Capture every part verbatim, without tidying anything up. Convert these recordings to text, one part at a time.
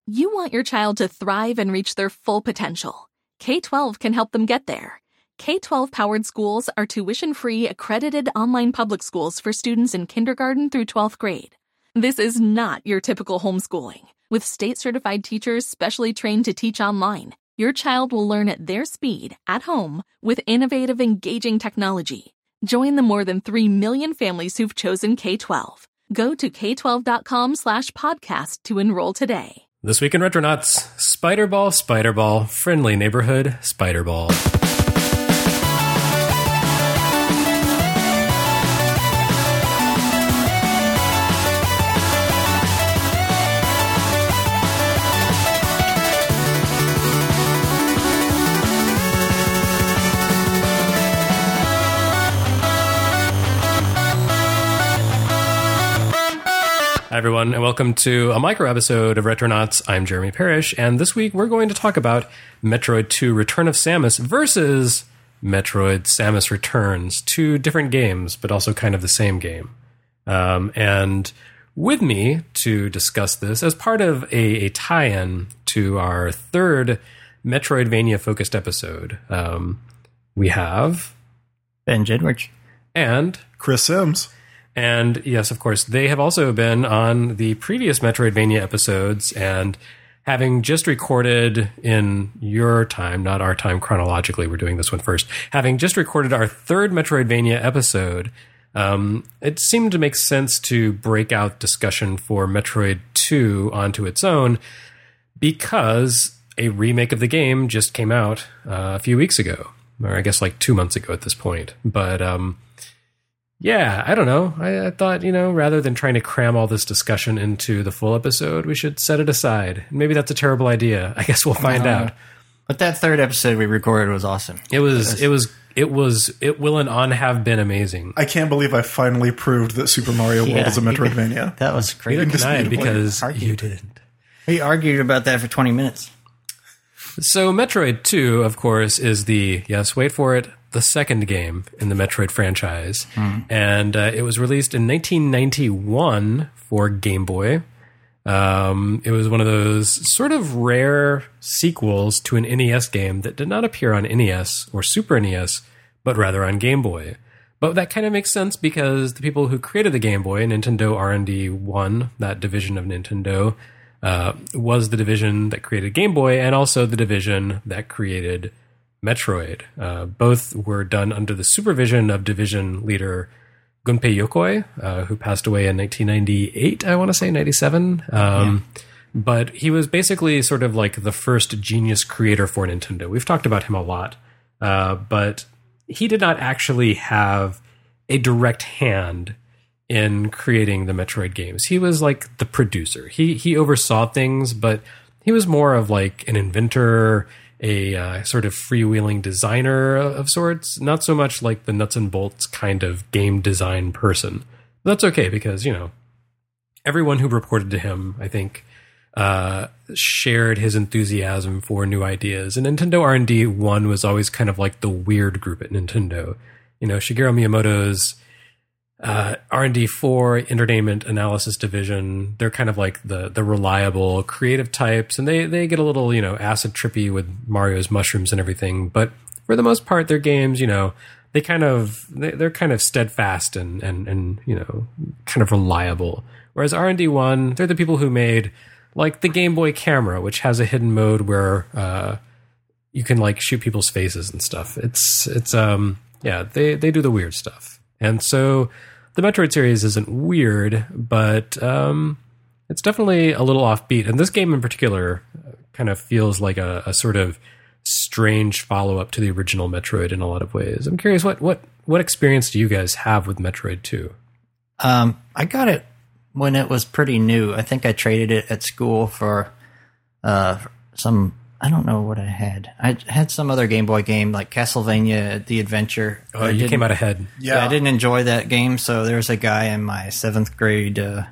You want your child to thrive and reach their full potential. K twelve can help them get there. K twelve-powered schools are tuition-free, accredited online public schools for students in kindergarten through twelfth grade. This is not your typical homeschooling. With state-certified teachers specially trained to teach online, your child will learn at their speed, at home, with innovative, engaging technology. Join the more than three million families who've chosen K twelve. Go to k twelve dot com slash podcast to enroll today. This week in Retronauts, Spiderball, Spiderball, friendly neighborhood Spiderball. Hi, everyone, and welcome to a micro episode of Retronauts. I'm Jeremy Parrish, and this week we're going to talk about Metroid two Return of Samus versus Metroid Samus Returns. Two different games, but also kind of the same game. Um, and with me to discuss this as part of a, a tie-in to our third Metroidvania-focused episode, um, we have... Ben Jedward. And... Chris Sims. And yes, of course, they have also been on the previous Metroidvania episodes, and having just recorded in your time, not our time chronologically, we're doing this one first, having just recorded our third Metroidvania episode, um, it seemed to make sense to break out discussion for Metroid two onto its own, because a remake of the game just came out uh, a few weeks ago, or I guess like two months ago at this point. But, um... yeah, I don't know. I, I thought, you know, rather than trying to cram all this discussion into the full episode, we should set it aside. Maybe that's a terrible idea. I guess we'll find no. out. But that third episode we recorded was awesome. It was, it was, it was, it will and on have been amazing. I can't believe I finally proved that Super Mario World Yeah. is a Metroidvania. That was You crazy. didn't deny it because Argued. you didn't. We argued about that for twenty minutes. So Metroid two, of course, is the, yes, wait for it, the second game in the Metroid franchise. Mm. And uh, it was released in nineteen ninety-one for Game Boy. Um, it was one of those sort of rare sequels to an N E S game that did not appear on N E S or Super N E S, but rather on Game Boy. But that kind of makes sense because the people who created the Game Boy, Nintendo R and D one, that division of Nintendo, uh, was the division that created Game Boy and also the division that created Metroid. Uh, both were done under the supervision of division leader Gunpei Yokoi, uh, who passed away in nineteen ninety-eight, I want to say, ninety-seven. Um, yeah. But he was basically sort of like the first genius creator for Nintendo. We've talked about him a lot, uh, but he did not actually have a direct hand in creating the Metroid games. He was like the producer. He he oversaw things, but he was more of like an inventor, a uh, sort of freewheeling designer of sorts, not so much like the nuts and bolts kind of game design person. But that's okay because, you know, everyone who reported to him, I think, uh, shared his enthusiasm for new ideas. And Nintendo R and D one was always kind of like the weird group at Nintendo. You know, Shigeru Miyamoto's Uh, R and D four, Entertainment Analysis Division, they're kind of like the the reliable creative types, and they, they get a little, you know, acid trippy with Mario's mushrooms and everything, but for the most part, their games, you know, they kind of, they, they're kind of steadfast and, and, and, you know, kind of reliable. Whereas R and D one, they're the people who made, like, the Game Boy camera, which has a hidden mode where uh, you can, like, shoot people's faces and stuff. It's, it's um yeah, they, they do the weird stuff. And so the Metroid series isn't weird, but um, it's definitely a little offbeat. And this game in particular kind of feels like a, a sort of strange follow-up to the original Metroid in a lot of ways. I'm curious, what what what experience do you guys have with Metroid two? Um, I got it when it was pretty new. I think I traded it at school for uh, some... I don't know what I had. I had some other Game Boy game like Castlevania The Adventure. Oh, you came out ahead. Yeah. yeah, I didn't enjoy that game, so there was a guy in my seventh grade uh,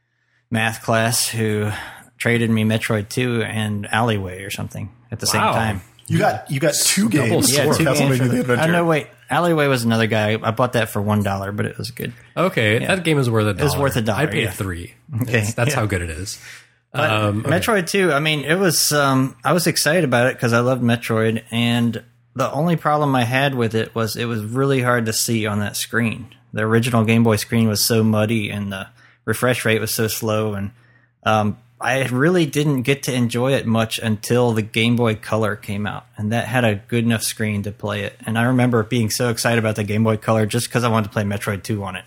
math class who traded me Metroid two and Alleyway or something at the wow. same time. You got you got two games. Yeah, two Castlevania games. The Adventure. Oh, no, wait. Alleyway was another guy. I bought that for one dollar, but it was good. Okay, Yeah. that game is worth a dollar. It was worth a dollar, I paid yeah. three. Okay, That's, that's yeah. how good it is. But Um, okay. Metroid two, I mean, it was, um, I was excited about it because I loved Metroid, and the only problem I had with it was it was really hard to see on that screen. The original Game Boy screen was so muddy, and the refresh rate was so slow, and um, I really didn't get to enjoy it much until the Game Boy Color came out, and that had a good enough screen to play it. And I remember being so excited about the Game Boy Color just because I wanted to play Metroid two on it.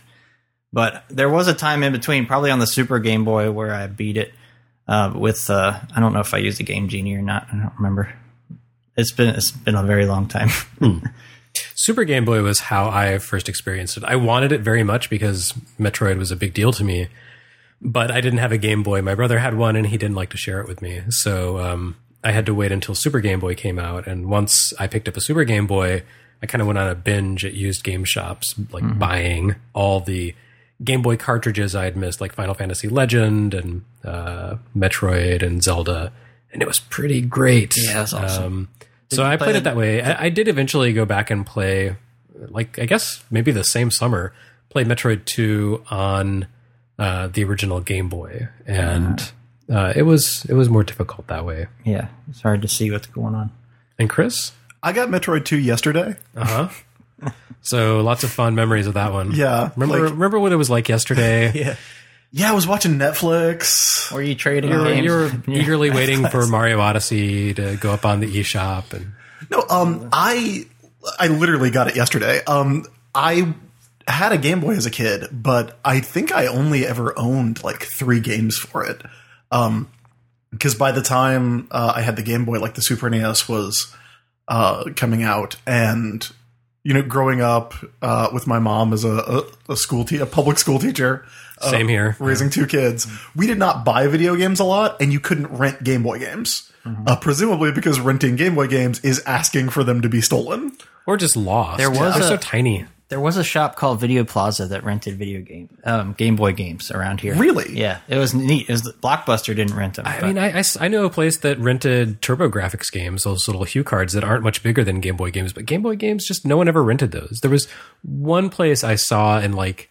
But there was a time in between, probably on the Super Game Boy, where I beat it uh, with, uh, I don't know if I used the Game Genie or not. I don't remember. It's been it's been a very long time. hmm. Super Game Boy was how I first experienced it. I wanted it very much because Metroid was a big deal to me, but I didn't have a Game Boy. My brother had one, and he didn't like to share it with me. So um, I had to wait until Super Game Boy came out. And once I picked up a Super Game Boy, I kind of went on a binge at used game shops, like mm-hmm. buying all the Game Boy cartridges I had missed, like Final Fantasy Legend and uh, Metroid and Zelda. And it was pretty great. Yeah, that's awesome. Um, so I played it that way. I, I did eventually go back and play, like, I guess maybe the same summer, played Metroid two on uh, the original Game Boy. And uh, it was it was more difficult that way. Yeah, it's hard to see what's going on. And Chris? I got Metroid two yesterday. Uh-huh. So lots of fun memories of that one. Yeah. Remember like, remember what it was like yesterday? Yeah. Yeah, I was watching Netflix. Were you trading you were, games? You were eagerly waiting for Mario Odyssey to go up on the eShop. And no, um, I I literally got it yesterday. Um, I had a Game Boy as a kid, but I think I only ever owned like three games for it. Um, because by the time uh, I had the Game Boy, like the Super N E S was uh, coming out, and you know, growing up uh, with my mom as a, a, a school te- a public school teacher. Same uh, here. Raising yeah. two kids. We did not buy video games a lot, and you couldn't rent Game Boy games. Mm-hmm. Uh, presumably because renting Game Boy games is asking for them to be stolen. Or just lost. There was They're a, so tiny. There was a shop called Video Plaza that rented video game, um, Game Boy games around here. Really? Yeah. It was neat. It was, Blockbuster didn't rent them. I but. mean, I, I, I know a place that rented TurboGrafx games, those little Hue cards that aren't much bigger than Game Boy games, but Game Boy games, just no one ever rented those. There was one place I saw in like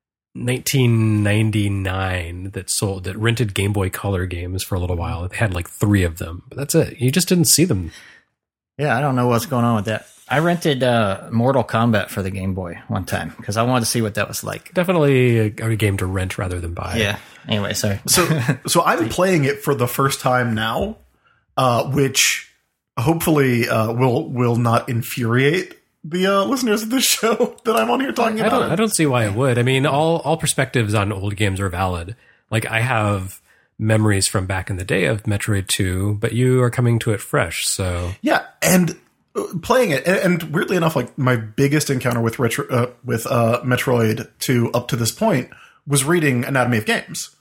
nineteen ninety-nine that sold that rented Game Boy Color games for a little while. They had like three of them, but that's it. You just didn't see them. Yeah, I don't know what's going on with that. I rented uh, Mortal Kombat for the Game Boy one time because I wanted to see what that was like. Definitely a, a game to rent rather than buy. Yeah. Anyway, sorry. So, so I'm playing it for the first time now, uh, which hopefully uh, will will not infuriate the uh, listeners of this show that I'm on here talking I about. Don't, I don't see why it would. I mean, all all perspectives on old games are valid. Like, I have memories from back in the day of Metroid two, but you are coming to it fresh. So yeah, and playing it, and, and weirdly enough, like my biggest encounter with retro, uh, with uh, Metroid two up to this point was reading Anatomy of Games.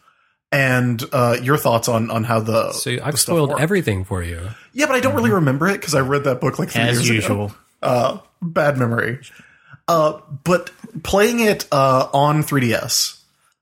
And uh, your thoughts on, on how the so I've the spoiled worked. everything for you. Yeah, but I don't really remember it because I read that book like three As years usual. ago. Uh, bad memory. Uh, but playing it uh, on three D S,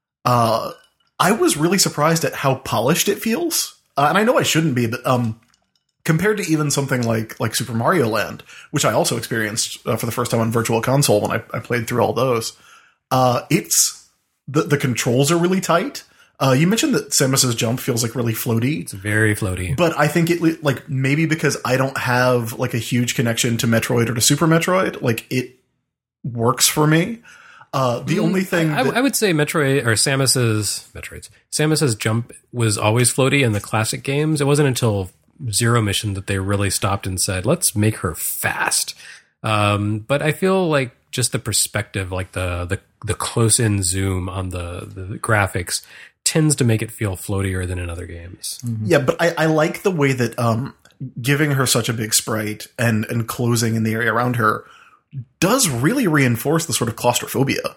uh, I was really surprised at how polished it feels. Uh, and I know I shouldn't be, but um, compared to even something like like Super Mario Land, which I also experienced uh, for the first time on Virtual Console when I, I played through all those, uh, it's the the controls are really tight. Uh, you mentioned that Samus's jump feels like really floaty. It's very floaty. But I think it, like, maybe because I don't have, like, a huge connection to Metroid or to Super Metroid, like, it works for me. Uh, the mm, only thing... I, that, I would say Metroid, or Samus's... Metroid's. Samus's jump was always floaty in the classic games. It wasn't until Zero Mission that they really stopped and said, let's make her fast. Um, but I feel like just the perspective, like the, the, the close-in zoom on the, the graphics tends to make it feel floatier than in other games. Mm-hmm. Yeah, but I, I like the way that um, giving her such a big sprite and, and closing in the area around her does really reinforce the sort of claustrophobia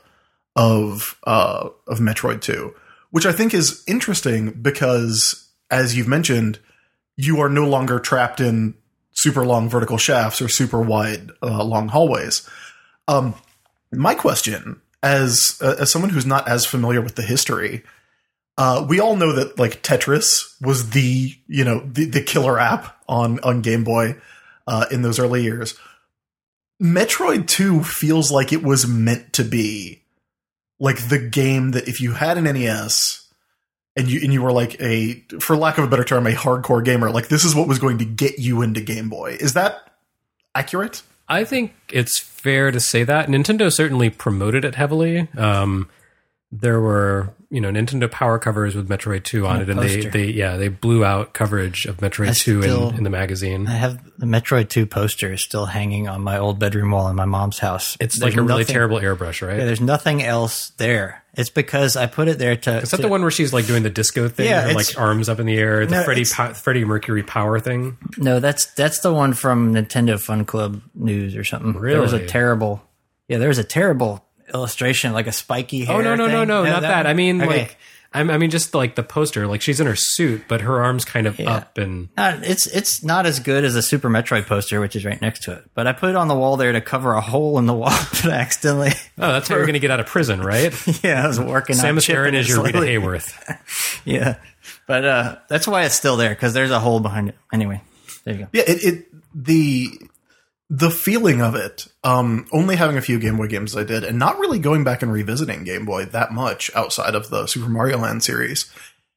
of uh, of Metroid two, which I think is interesting because, as you've mentioned, you are no longer trapped in super long vertical shafts or super wide uh, long hallways. Um, my question, as uh, as someone who's not as familiar with the history, Uh, we all know that like Tetris was the, you know, the, the killer app on, on Game Boy, uh, in those early years. Metroid two feels like it was meant to be like the game that if you had an N E S, and you and you were like a, for lack of a better term, a hardcore gamer. Like this is what was going to get you into Game Boy. Is that accurate? I think it's fair to say that. Nintendo certainly promoted it heavily. Um, there were, you know, Nintendo Power covers with Metroid two on And it, and they, poster. they, yeah, they blew out coverage of Metroid I two still- in, in the magazine. I have the Metroid two poster still hanging on my old bedroom wall in my mom's house. It's There's like a really nothing- terrible airbrush, right? Yeah, there's nothing else there. It's because I put it there to. Is that the one where she's like doing the disco thing? Yeah, her, it's- like arms up in the air, the No, Freddie it's- po- Freddie Mercury power thing. No, that's that's the one from Nintendo Fun Club News or something. There was a Really? terrible. Yeah, there was a terrible illustration, like a spiky hair. Oh no no no thing. no, not that. one? I mean Okay. like I'm, I mean just like the poster. Like she's in her suit, but her arms kind of Yeah. up and. Uh, it's it's not as good as the Super Metroid poster, which is right next to it. But I put it on the wall there to cover a hole in the wall that I accidentally. Oh, that's how you're going to get out of prison, right? Yeah, I was working. on Samus chipping Aran it is your Rita slowly. Hayworth. Yeah, but uh, that's why it's still there because there's a hole behind it. Anyway, there you go. Yeah, it, it the the feeling of it. Um, only having a few Game Boy games I did, and not really going back and revisiting Game Boy that much outside of the Super Mario Land series.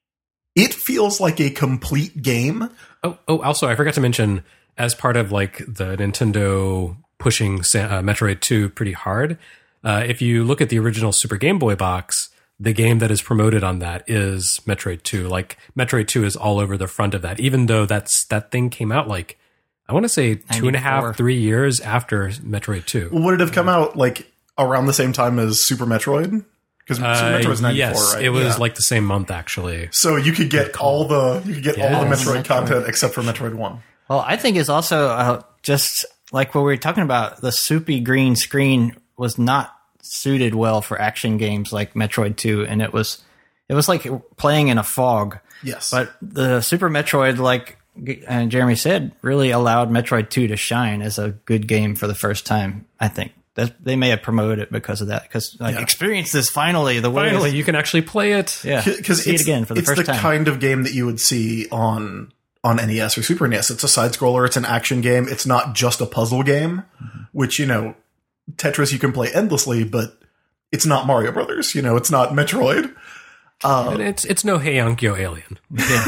It feels like a complete game. Oh, oh, also, I forgot to mention, as part of like the Nintendo pushing Sa- uh, Metroid two pretty hard, uh, if you look at the original Super Game Boy box, the game that is promoted on that is Metroid two. Like Metroid two is all over the front of that, even though that's that thing came out like I want to say two and a ninety-four. half, three years after Metroid two. Would it have come out like around the same time as Super Metroid? Because Super Uh, Metroid was ninety-four, yes, right? it was Yeah. like the same month actually. So you could get all the you could get all the Yes. Metroid content except for Metroid One. Well, I think it's also uh, just like what we were talking about. The soupy green screen was not suited well for action games like Metroid two, and it was it was like playing in a fog. Yes, But the Super Metroid, like uh, Jeremy said, really allowed Metroid two to shine as a good game for the first time. I think that they may have promoted it because of that. Because like, Yeah. experience this finally. The way Finally, you can actually play it. yeah, because see it's it again for the it's first the time. kind of game that you would see on on N E S or Super N E S. It's a side scroller. It's an action game. It's not just a puzzle game, Mm-hmm. which you know, Tetris you can play endlessly, but it's not Mario Brothers. You know, it's not Metroid. And it's it's no Hey Yankyo Alien.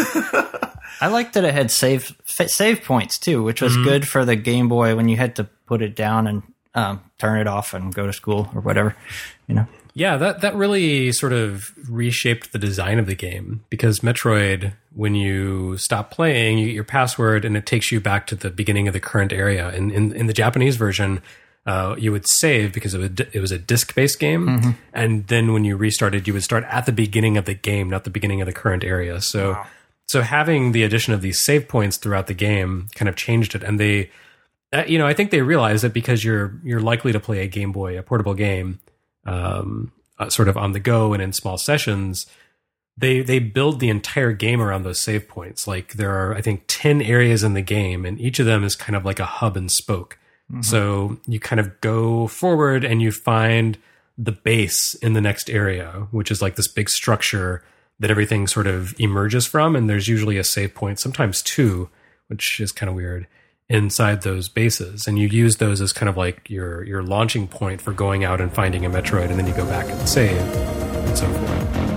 I liked that it had save fa- save points too, which was good for the Game Boy when you had to put it down and um, turn it off and go to school or whatever. You know, Yeah, that, that really sort of reshaped the design of the game because Metroid, when you stop playing, you get your password and it takes you back to the beginning of the current area. And in, in the Japanese version, uh, you would save because it, would, it was a disc-based game. And then when you restarted, you would start at the beginning of the game, not the beginning of the current area. So, so having the addition of these save points throughout the game kind of changed it. And they, uh, you know, I think they realized that because you're you're likely to play a Game Boy, a portable game, um, uh, sort of on the go and in small sessions, they they build the entire game around those save points. Like there are, I think, ten areas in the game, and each of them is kind of like a hub and spoke. Mm-hmm. So you kind of go forward and you find the base in the next area, which is like this big structure that everything sort of emerges from. And there's usually a save point, sometimes two, which is kind of weird, inside those bases. And you use those as kind of like your, your launching point for going out and finding a Metroid. And then you go back and save and so forth.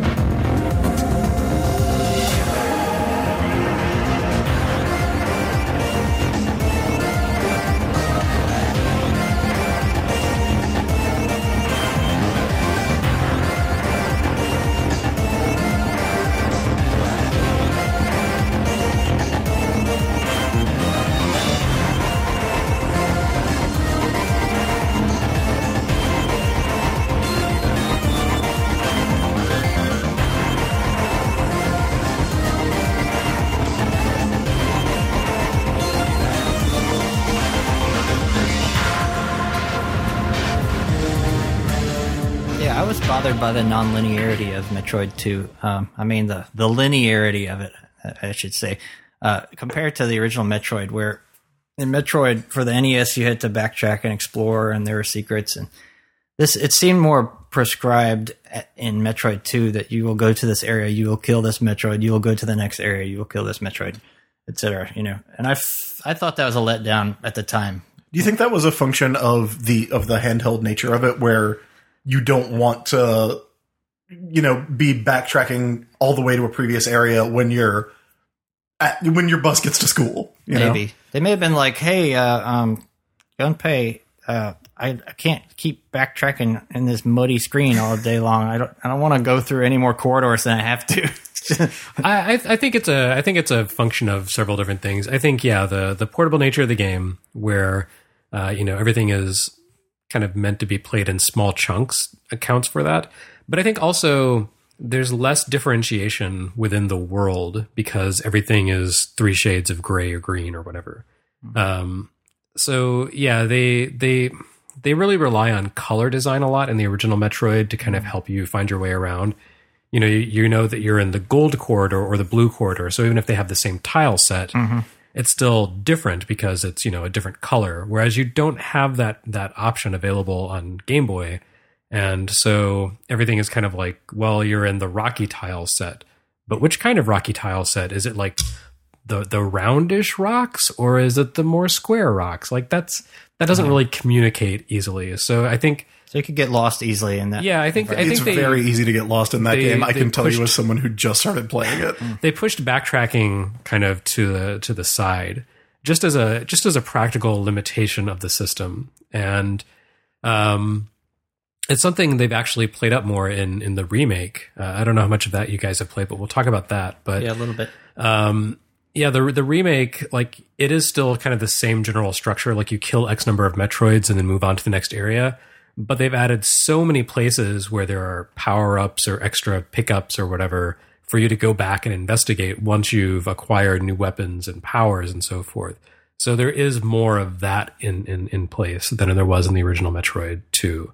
yeah, I was bothered by the non-linearity of Metroid two. Um, I mean, the the linearity of it, I should say, uh, compared to the original Metroid, where in Metroid for the N E S you had to backtrack and explore, and there were secrets, and this it seemed more prescribed at, in Metroid two that you will go to this area, you will kill this Metroid, you will go to the next area, you will kill this Metroid, et cetera. You know, and I f- I thought that was a letdown at the time. Do you think that was a function of the of the handheld nature of it, where you don't want to you know, be backtracking all the way to a previous area when you're at, when your bus gets to school. You Maybe know? They may have been like, "Hey, uh, um, Gunpei, uh, I, I can't keep backtracking in this muddy screen all day long. I don't, I don't want to go through any more corridors than I have to." I, I think it's a I think it's a function of several different things. I think yeah, the the portable nature of the game, where uh, you know everything is kind of meant to be played in small chunks, accounts for that. But I think also there's less differentiation within the world because everything is three shades of gray or green or whatever. Mm-hmm. Um, so yeah, they they they really rely on color design a lot in the original Metroid to kind of help you find your way around. You know, you, you know that you're in the gold corridor or the blue corridor. So even if they have the same tile set, mm-hmm. it's still different because it's, you know, a different color. Whereas you don't have that that option available on Game Boy. And so everything is kind of like, well, you're in the rocky tile set. But which kind of rocky tile set? Is it like the the roundish rocks or is it the more square rocks? Like that's that doesn't really communicate easily. So I think So you could get lost easily in that. Yeah, I think I think it's they, very easy to get lost in that they, game. I can tell pushed, you as someone who just started playing it. They pushed backtracking kind of to the to the side, just as a just as a practical limitation of the system, and um, it's something they've actually played up more in in the remake. Uh, I don't know how much of that you guys have played, but we'll talk about that. But yeah, a little bit. Um, yeah, the the remake, like it is still kind of the same general structure. Like you kill X number of Metroids and then move on to the next area. But they've added so many places where there are power-ups or extra pickups or whatever for you to go back and investigate once you've acquired new weapons and powers and so forth. So there is more of that in, in, in place than there was in the original Metroid two.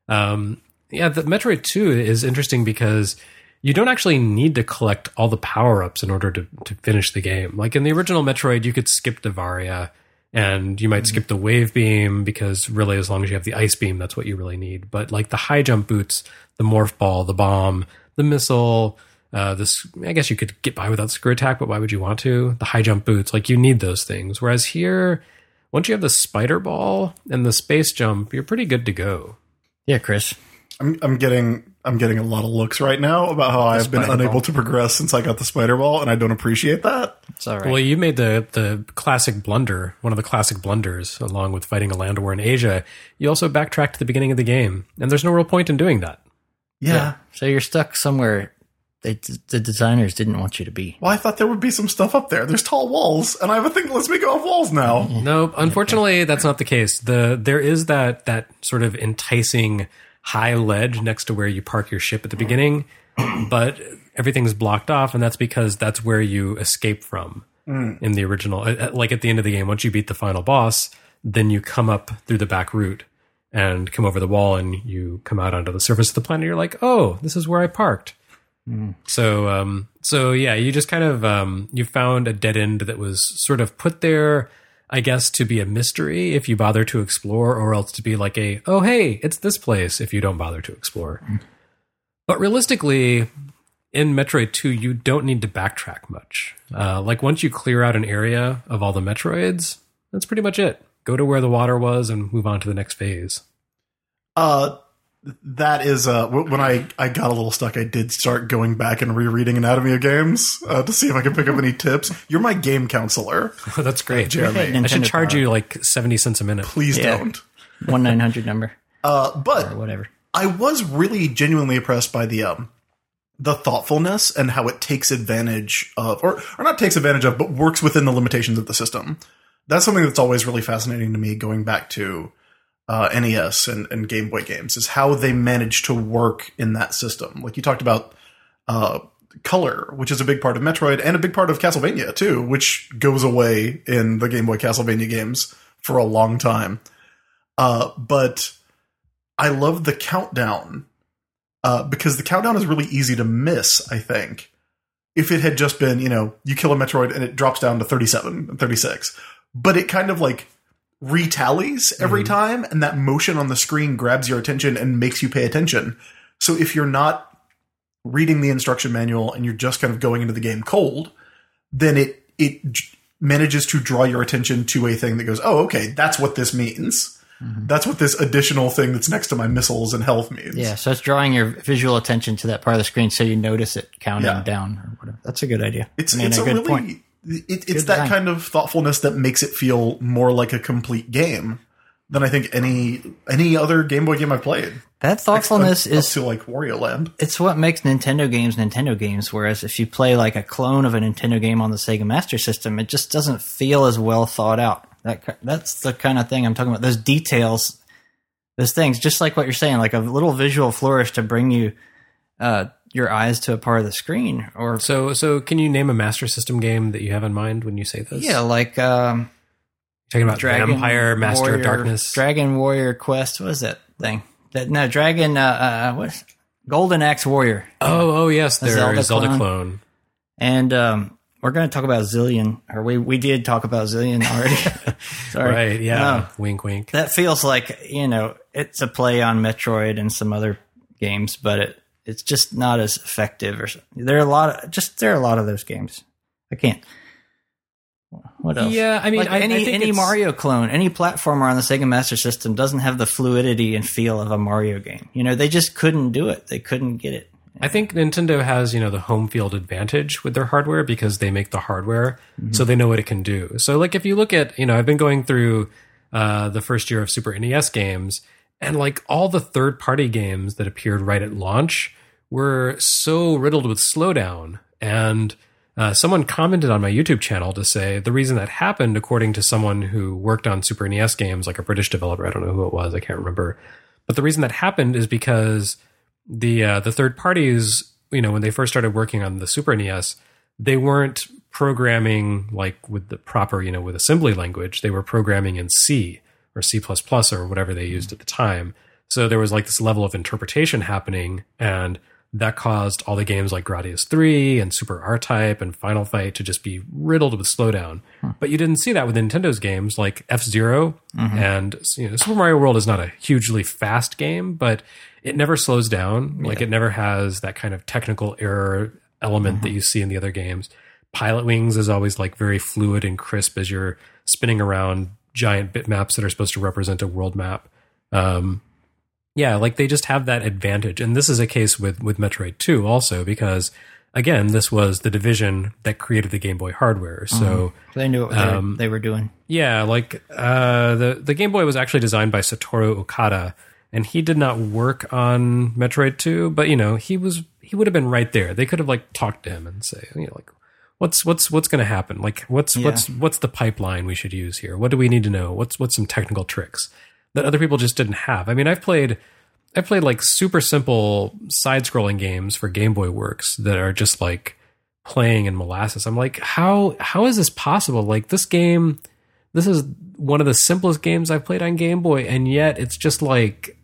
Um, yeah, the Metroid two is interesting because you don't actually need to collect all the power-ups in order to, to finish the game. Like in the original Metroid, you could skip Devaria, and you might mm-hmm. skip the wave beam because really as long as you have the ice beam, that's what you really need. But like the high jump boots, the morph ball, the bomb, the missile, uh, this, I guess you could get by without screw attack, but why would you want to? The high jump boots, like you need those things. Whereas here, once you have the spider ball and the space jump, you're pretty good to go. Yeah, Chris. I'm, I'm getting I'm getting a lot of looks right now about how I've been unable ball. to progress since I got the spider ball, and I don't appreciate that. It's all right. Well, you made the the classic blunder, one of the classic blunders, along with fighting a land war in Asia. You also backtracked to the beginning of the game, and there's no real point in doing that. Yeah. yeah. So you're stuck somewhere that the designers didn't want you to be. Well, I thought there would be some stuff up there. There's tall walls, and I have a thing that lets me go off walls now. No, unfortunately, that's not the case. The there is that that sort of enticing high ledge next to where you park your ship at the beginning, but everything's blocked off, and that's because that's where you escape from mm. in the original. Like at the end of the game, once you beat the final boss, then you come up through the back route and come over the wall, and you come out onto the surface of the planet. You're like, oh, this is where I parked. Mm. So, um, so yeah, you just kind of um, you found a dead end that was sort of put there, I guess, to be a mystery if you bother to explore, or else to be like a, oh, hey, it's this place if you don't bother to explore. Mm. But realistically, in Metroid two, you don't need to backtrack much. Uh, like once you clear out an area of all the Metroids, that's pretty much it. Go to where the water was and move on to the next phase. Uh, that is, uh, when I, I got a little stuck, I did start going back and rereading Anatomy of Games uh, to see if I could pick up any tips. You're my game counselor. Oh, that's great. Jeremy. I should charge you like seventy cents a minute. Please yeah. don't. one nine hundred number. Uh, but or whatever. I was really genuinely impressed by the um, the thoughtfulness and how it takes advantage of, or, or not takes advantage of, but works within the limitations of the system. That's something that's always really fascinating to me going back to Uh, N E S and, and Game Boy games, is how they manage to work in that system. Like you talked about uh, color, which is a big part of Metroid and a big part of Castlevania too, which goes away in the Game Boy Castlevania games for a long time. Uh, but I love the countdown uh, because the countdown is really easy to miss, I think. If it had just been, you know, you kill a Metroid and it drops down to thirty-seven and thirty-six. But it kind of like retallies every mm-hmm. time, and that motion on the screen grabs your attention and makes you pay attention. So if you're not reading the instruction manual and you're just kind of going into the game cold, then it it j- manages to draw your attention to a thing that goes, oh, okay, that's what this means. Mm-hmm. That's what this additional thing that's next to my missiles and health means. Yeah, so it's drawing your visual attention to that part of the screen so you notice it counting Yeah. down or whatever. That's a good idea. It's I mean, it's a, a good really point. it, it's Good that design. kind of thoughtfulness that makes it feel more like a complete game than I think any any other Game Boy game I've played. That thoughtfulness up, is up to like Wario Land. it's what makes Nintendo games Nintendo games, whereas if you play like a clone of a Nintendo game on the Sega Master System, it just doesn't feel as well thought out. That ki- That's the kind of thing I'm talking about. Those details, those things, just like what you're saying, like a little visual flourish to bring you uh, your eyes to a part of the screen. Or So, so can you name a Master System game that you have in mind when you say this? yeah, like um, You're talking about Dragon Vampire, Master Warrior, of Darkness. Dragon Warrior Quest. What is that thing? That no Dragon. Uh, uh, what? Golden Axe Warrior. oh, oh yes, A their Zelda Zelda, clone. clone. And um, we're going to talk about Zillion, or we we did talk about Zillion already. Sorry. Right? Yeah. No, Wink, wink. that feels like, you know, it's a play on Metroid and some other games, but it it's just not as effective. Or there are a lot of just there are a lot of those games. I can't. What else? Yeah, I mean, Like I- I any think any it's- Mario clone, any platformer on the Sega Master System doesn't have the fluidity and feel of a Mario game. You know, they just couldn't do it. They couldn't get it. I think Nintendo has, you know, the home field advantage with their hardware because they make the hardware, so they know what it can do. So, like, if you look at, you know, I've been going through uh, the first year of Super N E S games, and like all the third-party games that appeared right at launch were so riddled with slowdown. And uh, someone commented on my YouTube channel to say the reason that happened, according to someone who worked on Super N E S games, like a British developer, I don't know who it was, I can't remember, but the reason that happened is because the uh, the third parties, you know, when they first started working on the Super N E S, they weren't programming like with the proper, you know, with assembly language. They were programming in C or C plus plus or whatever they used at the time. So there was like this level of interpretation happening, and that caused all the games like Gradius three and Super R-Type and Final Fight to just be riddled with slowdown. Hmm. But you didn't see that with Nintendo's games like F-Zero. Mm-hmm. And you know, Super Mario World is not a hugely fast game, but it never slows down. Like, it never has that kind of technical error element mm-hmm. that you see in the other games. Pilot Wings is always like very fluid and crisp as you're spinning around giant bitmaps that are supposed to represent a world map. Um, yeah, like they just have that advantage. And this is a case with, with Metroid two also, because again, this was the division that created the Game Boy hardware. So mm-hmm. they knew what um, they were doing. Yeah, like uh, the, the Game Boy was actually designed by Satoru Okada, and he did not work on Metroid two, but you know, he was he would have been right there. They could have like talked to him and say, you know, like what's what's what's going to happen? Like what's yeah. what's what's the pipeline we should use here? What do we need to know? What's what's some technical tricks that other people just didn't have? I mean, I've played I've played like super simple side-scrolling games for Game Boy Works that are just like playing in molasses. I'm like, how how is this possible? Like this game, this is one of the simplest games I've played on Game Boy, and yet it's just like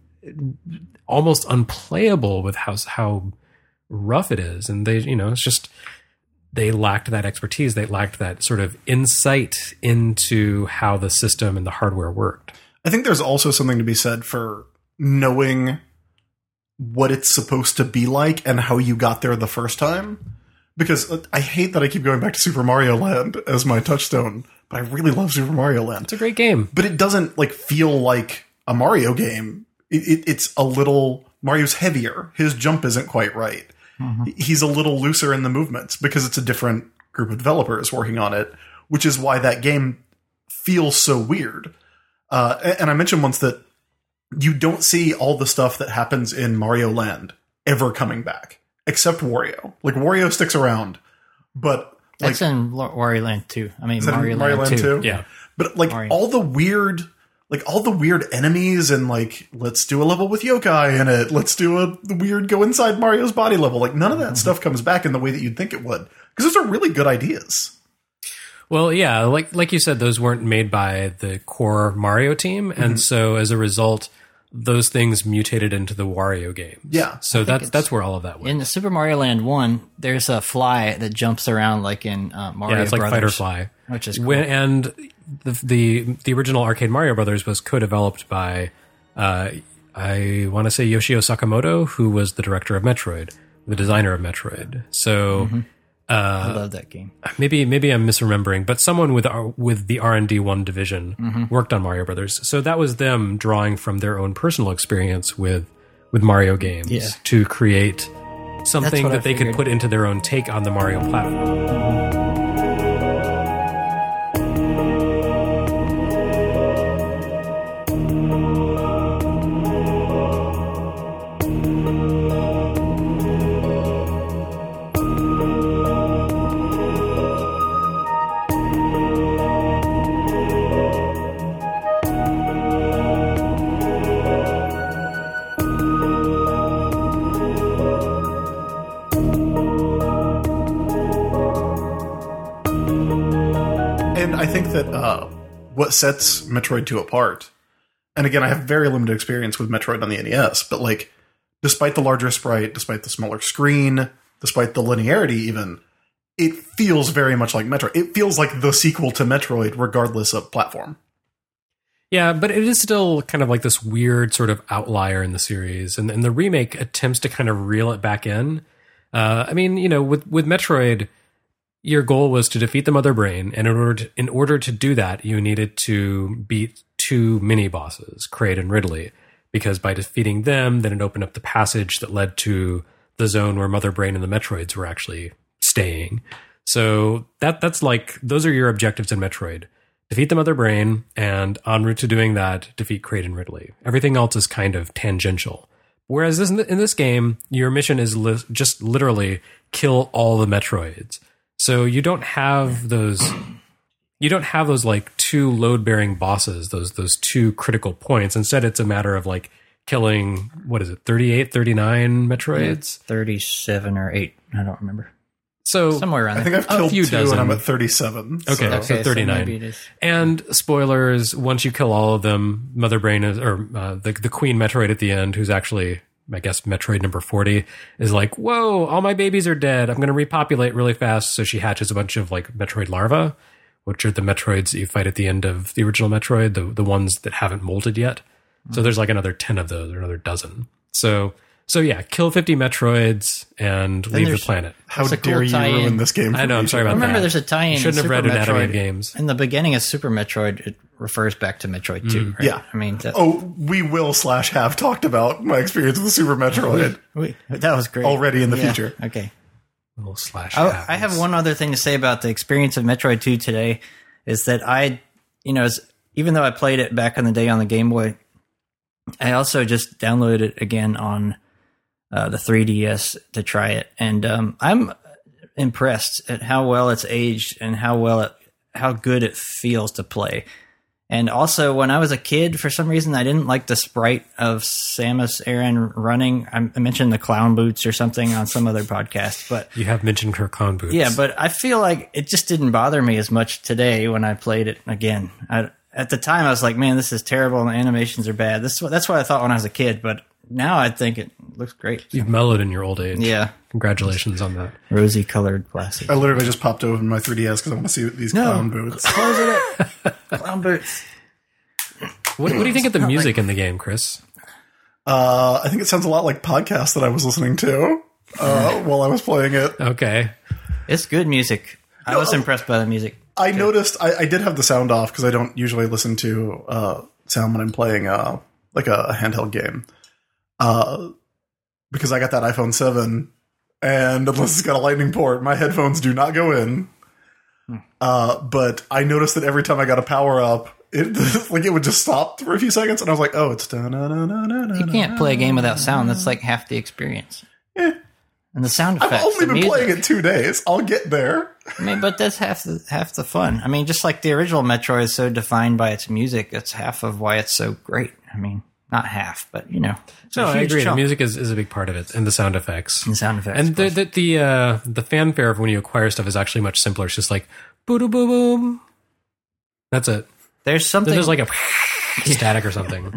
almost unplayable with how how rough it is. And they, you know, it's just they lacked that expertise. They lacked that sort of insight into how the system and the hardware worked. I think there's also something to be said for knowing what it's supposed to be like and how you got there the first time. Because I hate that I keep going back to Super Mario Land as my touchstone, but I really love Super Mario Land. It's a great game. But it doesn't like feel like a Mario game. It, it, it's a little... Mario's heavier. His jump isn't quite right. Mm-hmm. He's a little looser in the movements because it's a different group of developers working on it, which is why that game feels so weird. Uh, and I mentioned once that you don't see all the stuff that happens in Mario Land ever coming back, except Wario. Like, Wario sticks around, but... Like, that's in Wario Land two. I mean, Mario, Mario Land, Land two. two. Yeah. But, like, Mario. all the weird... Like, all the weird enemies and, like, let's do a level with yokai in it. Let's do a weird go inside Mario's body level. Like, none of that mm-hmm. stuff comes back in the way that you'd think it would. Because those are really good ideas. Well, yeah, like like you said, those weren't made by the core Mario team. Mm-hmm. And so, as a result... those things mutated into the Wario games. Yeah. So that's that's where all of that went. In the Super Mario Land one, there's a fly that jumps around like in uh, Mario Yeah, it's like Brothers, Fight or Fly. which is cool. When, and the, the the original arcade Mario Brothers was co-developed by, uh, I want to say Yoshio Sakamoto, who was the director of Metroid, the designer of Metroid. So mm-hmm. I love that game. Maybe maybe I'm misremembering, but someone with our, with the R and D one division mm-hmm. worked on Mario Brothers. So that was them drawing from their own personal experience with with Mario games yeah. to create something that I they figured. could put into their own take on the Mario platform. I think that uh, what sets Metroid two apart, and again, I have very limited experience with Metroid on the N E S, but like, despite the larger sprite, despite the smaller screen, despite the linearity even, it feels very much like Metroid. It feels like the sequel to Metroid, regardless of platform. Yeah, but it is still kind of like this weird sort of outlier in the series, and, and the remake attempts to kind of reel it back in. Uh, I mean, you know, with, with Metroid, your goal was to defeat the Mother Brain, and in order to, in order to do that, you needed to beat two mini bosses, Kraid and Ridley, because by defeating them, then it opened up the passage that led to the zone where Mother Brain and the Metroids were actually staying. So that that's like those are your objectives in Metroid: defeat the Mother Brain, and en route to doing that, defeat Kraid and Ridley. Everything else is kind of tangential. Whereas this, in this game, your mission is li- just literally kill all the Metroids. So you don't have those, you don't have those like two load-bearing bosses, those those two critical points. Instead, it's a matter of like killing, what is it, thirty-eight, thirty-nine Metroids? thirty-seven or eight, I don't remember. So somewhere around I there. think I've killed few two dozen. and I'm at thirty-seven. Okay, so, so Okay, thirty-nine. so maybe it is. And spoilers, once you kill all of them, Mother Brain is, or uh, the, the Queen Metroid at the end, who's actually, I guess, Metroid number forty, is like, whoa, all my babies are dead. I'm going to repopulate really fast. So she hatches a bunch of like Metroid larvae, which are the Metroids that you fight at the end of the original Metroid, the, the ones that haven't molted yet. So there's like another ten of those, or another dozen. So, so yeah, kill fifty Metroids and leave the there's- planet. how That's a dare cool you tie-in. ruin this game? I know, for I'm me, sorry Joe. about Remember, that. there's a tie-in. You in shouldn't have Super read Anatomy Metroid. of Games. In the beginning of Super Metroid, it refers back to Metroid two. Right? Yeah. I mean, that, Oh, we will slash have talked about my experience with the Super Metroid wait, that was great. already in the Yeah, future. Okay. Little slash I, happens. I have one other thing to say about the experience of Metroid two today is that I, you know, as, even though I played it back in the day on the Game Boy, I also just downloaded it again on uh, the three D S to try it. And um, I'm impressed at how well it's aged and how well it, how good it feels to play. And also, when I was a kid, for some reason, I didn't like the sprite of Samus Aran running. I I mentioned the clown boots or something on some other podcast, but You have mentioned her con boots. yeah, but I feel like it just didn't bother me as much today when I played it again. I, at the time, I was like, man, this is terrible and the animations are bad. This, that's what I thought when I was a kid, but now I think it looks great. You've mellowed in your old age. Yeah. Congratulations on that. Rosy colored glasses. I literally just popped open my three D S because I want to see these No. clown boots. Close it up. Clown boots. What, what do you think of the music in the game, Chris? Uh, I think it sounds a lot like podcasts that I was listening to uh, while I was playing it. Okay. It's good music. I was impressed by the music. I noticed I, I did have the sound off because I don't usually listen to uh, sound when I'm playing uh, like a, a handheld game. Uh, because I got that iPhone seven, and unless it's got a lightning port, my headphones do not go in. Uh, but I noticed that every time I got a power up, it like it would just stop for a few seconds, and I was like, "Oh, it's done." You can't play a game without sound. That's like half the experience. Eh. And the sound I've effects. only the been music. playing it two days. I'll get there. I mean, but that's half the half the fun. I mean, just like the original Metroid is so defined by its music, that's half of why it's so great. I mean, not half, but you know, it's No, a I huge agree. The chunk. music is, is a big part of it, and the sound effects. And sound effects. And the plus. the the, uh, the fanfare of when you acquire stuff is actually much simpler. It's just like boom, boom, boom. That's it. there's something There's like a static or something.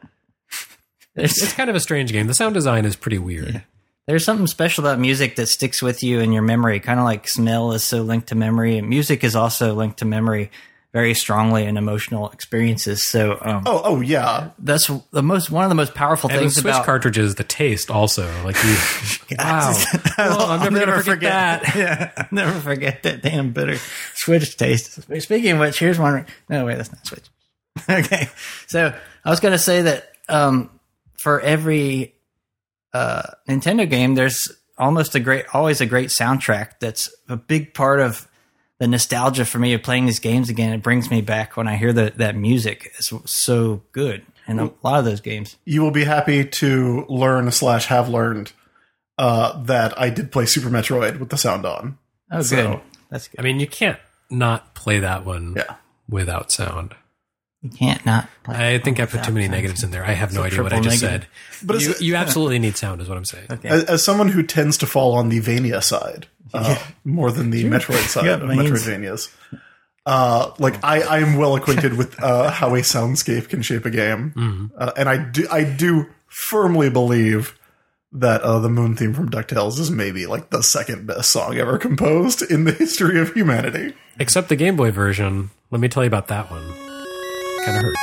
there's, It's kind of a strange game. The sound design is pretty weird. there's something special about music that sticks with you in your memory, kind of like smell is so linked to memory, and music is also linked to memory very strongly in emotional experiences. So, um, Oh, oh yeah. that's the most one of the most powerful And things with Switch about cartridges, the taste also. Like you, wow. Well, I'm never, gonna forget, that. Yeah, I'll never forget that damn bitter Switch taste. Speaking of which, here's one. No, wait, that's not Switch. Okay, so I was going to say that um, for every uh, Nintendo game, there's almost a great, always a great soundtrack. That's a big part of the nostalgia for me of playing these games again. It brings me back when I hear the, that music. It's so good in a lot of those games. You will be happy to learn slash have learned uh, that I did play Super Metroid with the sound on. Oh, So, good. That's good. I mean, you can't not play that one Yeah. without sound. You can't not play. I think I put too many negatives in there. I have no idea what I triple just negative. said. But you, it's- you absolutely need sound, is what I'm saying. Okay. As, as someone who tends to fall on the Vania side uh, more than the Metroid side Yeah, of veins. Metroidvanias, uh, like I, I am well acquainted with uh, how a soundscape can shape a game, Mm-hmm. uh, and I do I do firmly believe that uh, the Moon theme from DuckTales is maybe like the second best song ever composed in the history of humanity. Except the Game Boy version. Let me tell you about that one. Kind of hurts.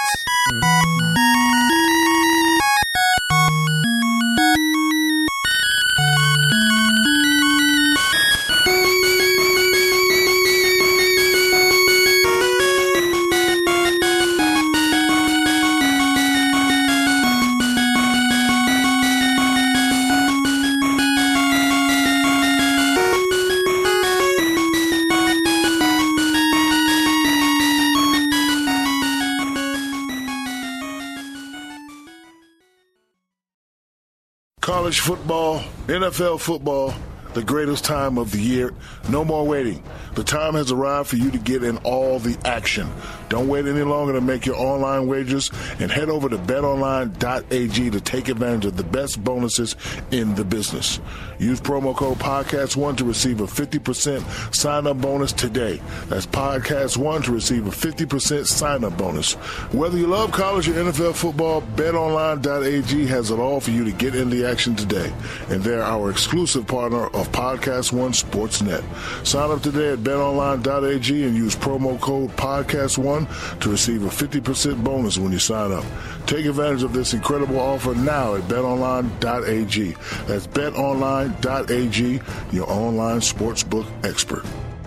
College football, N F L football, the greatest time of the year. No more waiting. The time has arrived for you to get in all the action. Don't wait any longer to make your online wagers and head over to bet online dot a g to take advantage of the best bonuses in the business. Use promo code podcast one to receive a fifty percent sign-up bonus today. That's podcast one to receive a fifty percent sign-up bonus. Whether you love college or N F L football, bet online dot a g has it all for you to get in the action today. And they're our exclusive partner of Podcast One Sportsnet. Sign up today at bet online dot a g and use promo code podcast one to receive a fifty percent bonus when you sign up. Take advantage of this incredible offer now at bet online dot a g. That's bet online dot a g, your online sportsbook expert.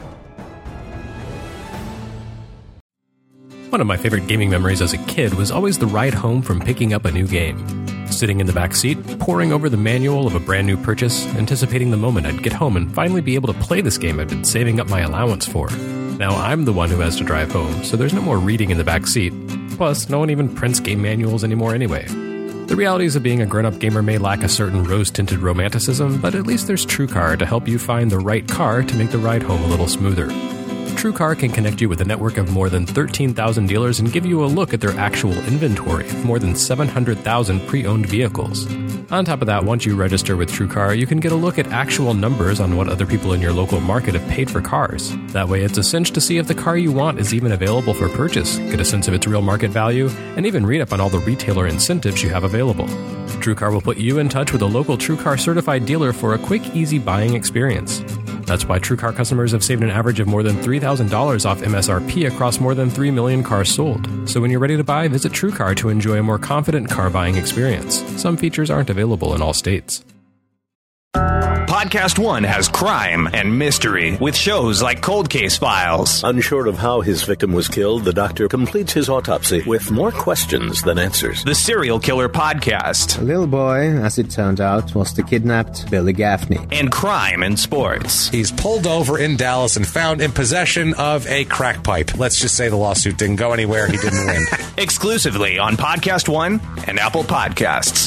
One of my favorite gaming memories as a kid was always the ride home from picking up a new game. Sitting in the back seat, poring over the manual of a brand new purchase, anticipating the moment I'd get home and finally be able to play this game I'd been saving up my allowance for. Now I'm the one who has to drive home, so there's no more reading in the back seat. Plus, no one even prints game manuals anymore anyway. The realities of being a grown-up gamer may lack a certain rose-tinted romanticism, but at least there's TrueCar to help you find the right car to make the ride home a little smoother. TrueCar can connect you with a network of more than thirteen thousand dealers and give you a look at their actual inventory of more than seven hundred thousand pre-owned vehicles. On top of that, once you register with TrueCar, you can get a look at actual numbers on what other people in your local market have paid for cars. That way, it's a cinch to see if the car you want is even available for purchase, get a sense of its real market value, and even read up on all the retailer incentives you have available. TrueCar will put you in touch with a local TrueCar certified dealer for a quick, easy buying experience. That's why TrueCar customers have saved an average of more than three thousand dollars off M S R P across more than three million cars sold. So when you're ready to buy, visit TrueCar to enjoy a more confident car buying experience. Some features aren't available in all states. Podcast One has crime and mystery with shows like Cold Case Files. Unsure of how his victim was killed, the doctor completes his autopsy with more questions than answers. The Serial Killer Podcast. A little boy, as it turned out, was the kidnapped Billy Gaffney. And Crime in Sports. He's pulled over in Dallas and found in possession of a crack pipe. Let's just say the lawsuit didn't go anywhere. He didn't win. Exclusively on Podcast One and Apple Podcasts.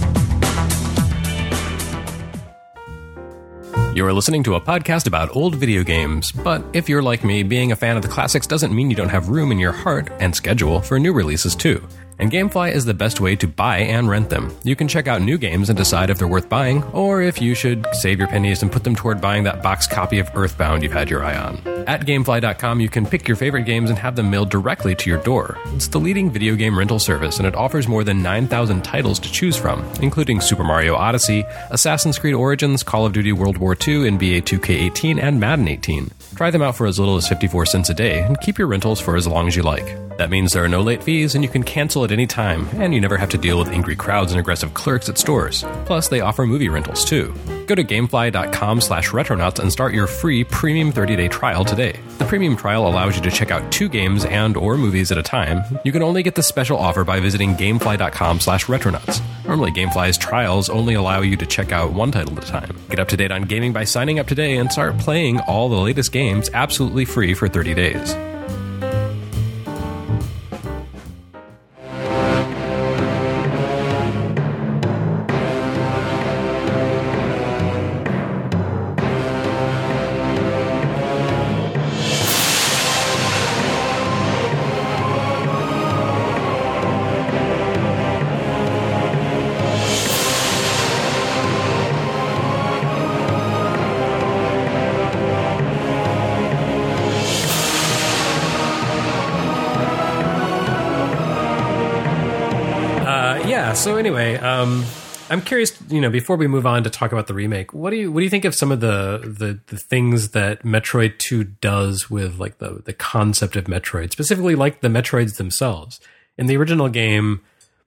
You're listening to a podcast about old video games, but if you're like me, being a fan of the classics doesn't mean you don't have room in your heart and schedule for new releases too. And GameFly is the best way to buy and rent them. You can check out new games and decide if they're worth buying, or if you should save your pennies and put them toward buying that box copy of Earthbound you've had your eye on. At Gamefly dot com, you can pick your favorite games and have them mailed directly to your door. It's the leading video game rental service, and it offers more than nine thousand titles to choose from, including Super Mario Odyssey, Assassin's Creed Origins, Call of Duty World War Two, N B A two K eighteen, and Madden eighteen. Try them out for as little as fifty-four cents a day and keep your rentals for as long as you like. That means there are no late fees and you can cancel at any time, and you never have to deal with angry crowds and aggressive clerks at stores. Plus, they offer movie rentals too. Go to gamefly.com slash retronauts and start your free premium thirty-day trial today. The premium trial allows you to check out two games and or movies at a time. You can only get this special offer by visiting gamefly.com slash retronauts. Normally, Gamefly's trials only allow you to check out one title at a time. Get up to date on gaming by signing up today and start playing all the latest games absolutely free for thirty days. So anyway, um, I'm curious, you know, before we move on to talk about the remake, what do you what do you think of some of the the, the things that Metroid two does with like the the concept of Metroid, specifically like the Metroids themselves? In the original game,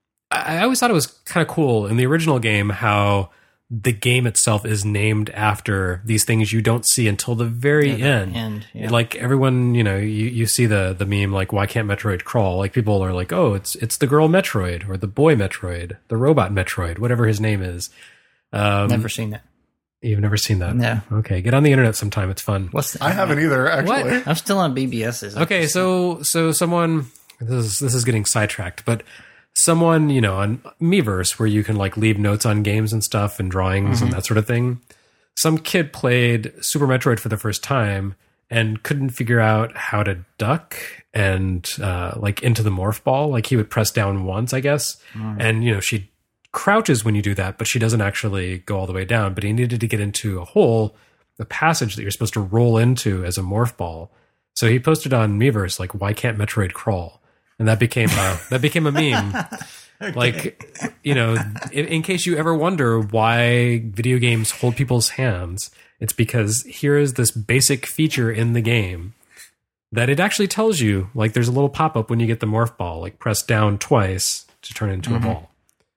I, I always thought it was kind of cool in the original game how the game itself is named after these things you don't see until the very yeah, the end. end yeah. Like everyone, you know, you, you see the the meme like, why can't Metroid crawl? Like people are like, oh, it's it's the girl Metroid or the boy Metroid, the robot Metroid, whatever his name is. Um, never seen that. You've never seen that? No. Okay, get on the internet sometime. It's fun. What's the, I haven't either, actually. What? I'm still on B B S's. Okay, so so someone this is this is getting sidetracked, but someone, you know, on Miiverse, where you can like leave notes on games and stuff and drawings mm-hmm. and that sort of thing. Some kid played Super Metroid for the first time and couldn't figure out how to duck and uh, like into the morph ball. Like he would press down once, I guess. Mm. And, you know, she crouches when you do that, but she doesn't actually go all the way down. But he needed to get into a hole, a passage that you're supposed to roll into as a morph ball. So he posted on Miiverse, like, why can't Metroid crawl? And that became a, that became a meme. Okay. Like, you know, in, in case you ever wonder why video games hold people's hands, it's because here is this basic feature in the game that it actually tells you, like there's a little pop-up when you get the morph ball, like press down twice to turn into mm-hmm. a ball.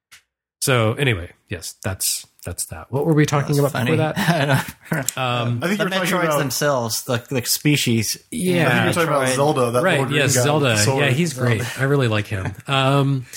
So anyway, yes, that's that's that. What were we talking about funny. before that? um, I think the you're Metroids talking about themselves, the, the species. Yeah, I think you're talking about Zelda. That right? Yes, Zelda. Yeah, he's Zelda. great. I really like him. Um,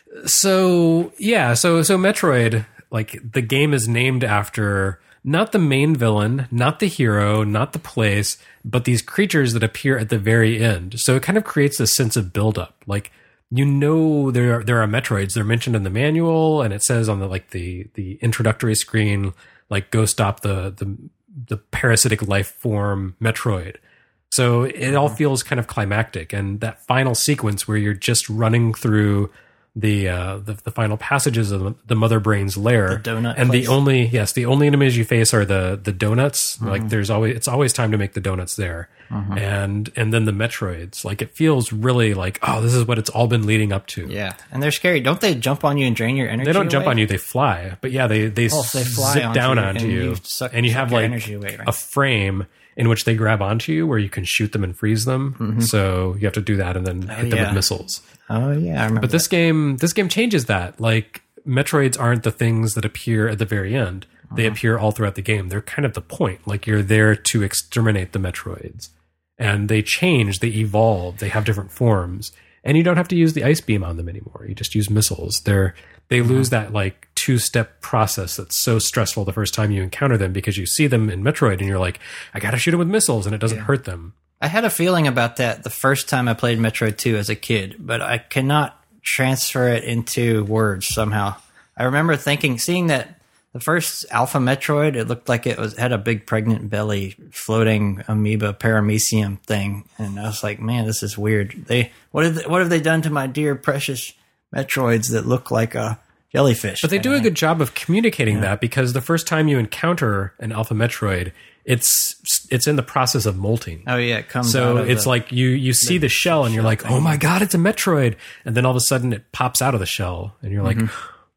so yeah, so so Metroid, like the game is named after not the main villain, not the hero, not the place, but these creatures that appear at the very end. So it kind of creates a sense of buildup, like. You know there are there are Metroids. They're mentioned in the manual, and it says on the like the the introductory screen, like go stop the the the parasitic life form Metroid. So it all feels kind of climactic, and that final sequence where you're just running through the uh, the, the final passages of the Mother Brain's lair, the donut and place. the only yes the only enemies you face are the the donuts. Mm-hmm. Like there's always it's always time to make the donuts there. Mm-hmm. And and then the Metroids, like it feels really like, oh, this is what it's all been leading up to. Yeah, and they're scary. Don't they jump on you and drain your energy? They don't away? jump on you; they fly. But yeah, they they, oh, they fly zip onto down you onto and you, you suck, and you have like away, right? a frame in which they grab onto you, where you can shoot them and freeze them. Mm-hmm. So you have to do that and then oh, hit them yeah. with missiles. Oh yeah, I remember. But this that. game, this game changes that. Like Metroids aren't the things that appear at the very end; they uh-huh. appear all throughout the game. They're kind of the point. Like you're there to exterminate the Metroids. And they change, they evolve, they have different forms, and you don't have to use the ice beam on them anymore. You just use missiles. They're they lose that like two step process that's so stressful the first time you encounter them because you see them in Metroid and you're like, I got to shoot them with missiles, and it doesn't yeah. hurt them. I had a feeling about that the first time I played Metroid two as a kid, but I cannot transfer it into words somehow. I remember thinking, seeing that. The first Alpha Metroid, it looked like it was had a big pregnant belly floating amoeba paramecium thing, and I was like, "Man, this is weird." They what have they, what have they done to my dear precious Metroids that look like a jellyfish? But they do I, a good job of communicating yeah. that because the first time you encounter an Alpha Metroid, it's it's in the process of molting. Oh yeah, it comes. So out of it's the, like you you see the, the shell and you're like, thing. "Oh my god, it's a Metroid!" And then all of a sudden it pops out of the shell, and you're like. Mm-hmm.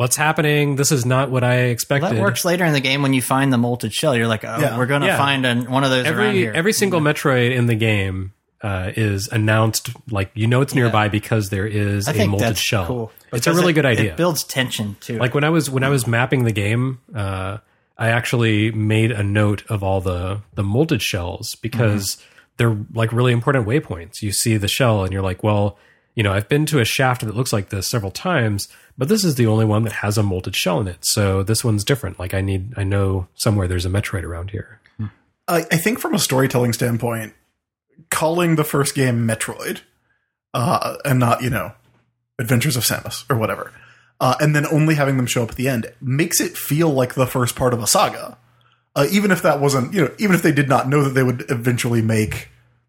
what's happening? This is not what I expected. Well, that works later in the game when you find the molted shell. You're like, oh, Yeah. we're going to Yeah. find an, one of those every around here. every single Metroid in the game uh, is announced, like, you know it's nearby because there is I a think molded that's shell. cool. It's a Because really it- good idea. It builds tension too. Like when I was when I was mapping the game, uh, I actually made a note of all the the molded shells because Mm-hmm. they're like really important waypoints. You see the shell and you're like, well, you know, I've been to a shaft that looks like this several times, but this is the only one that has a molded shell in it. So this one's different. Like I need, I know somewhere there's a Metroid around here. I, I think from a storytelling standpoint, calling the first game Metroid, uh, and not, you know, Adventures of Samus or whatever, uh, and then only having them show up at the end makes it feel like the first part of a saga. Uh, even if that wasn't, you know, even if they did not know that they would eventually make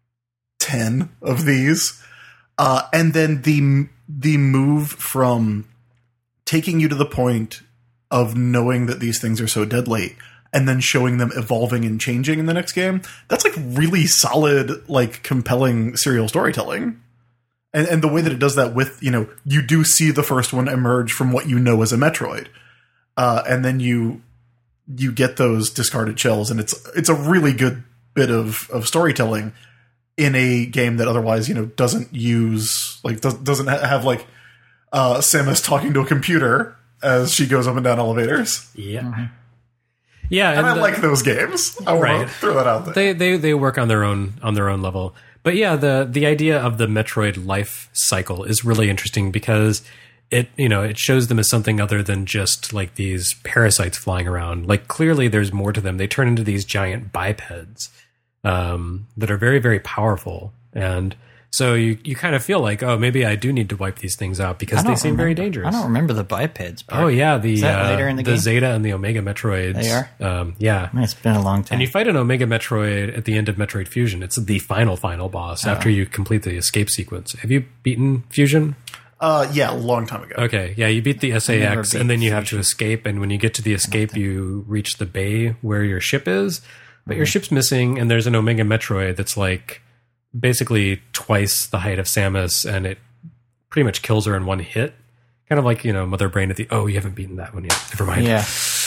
ten of these, uh, and then the the move from taking you to the point of knowing that these things are so deadly and then showing them evolving and changing in the next game, that's like really solid, like compelling serial storytelling. And and the way that it does that with, you know, you do see the first one emerge from what you know as a Metroid. Uh, and then you you get those discarded shells, and it's it's a really good bit of, of storytelling in a game that otherwise, you know, doesn't use, like, does, doesn't ha- have, like, uh, Samus talking to a computer as she goes up and down elevators. Yeah. Mm-hmm. Yeah. And, I the- like those games. I want Right. to throw that out there. They, they, they work on their own, on their own level. But yeah, the, the idea of the Metroid life cycle is really interesting because it, you know, it shows them as something other than just like these parasites flying around. Like clearly there's more to them. They turn into these giant bipeds, um, that are very, very powerful. And so you, you kind of feel like, oh, maybe I do need to wipe these things out because I they don't seem very remember- dangerous. I don't remember the bipeds part. Oh yeah, the Is that uh, later in the game? Zeta and the Omega Metroids. They are? Um, yeah, I mean, it's been a long time. and you fight an Omega Metroid at the end of Metroid Fusion. It's the final final boss after you complete the escape sequence. Have you beaten Fusion? Uh, yeah, a long time ago. Okay, yeah, you beat the S A never X, beat and then you have to escape. And when you get to the escape, you reach the bay where your ship is, but your ship's missing, and there's an Omega Metroid that's like basically twice the height of Samus, and it pretty much kills her in one hit. Kind of like, you know, Mother Brain at the, oh, you haven't beaten that one yet. Never mind. yeah.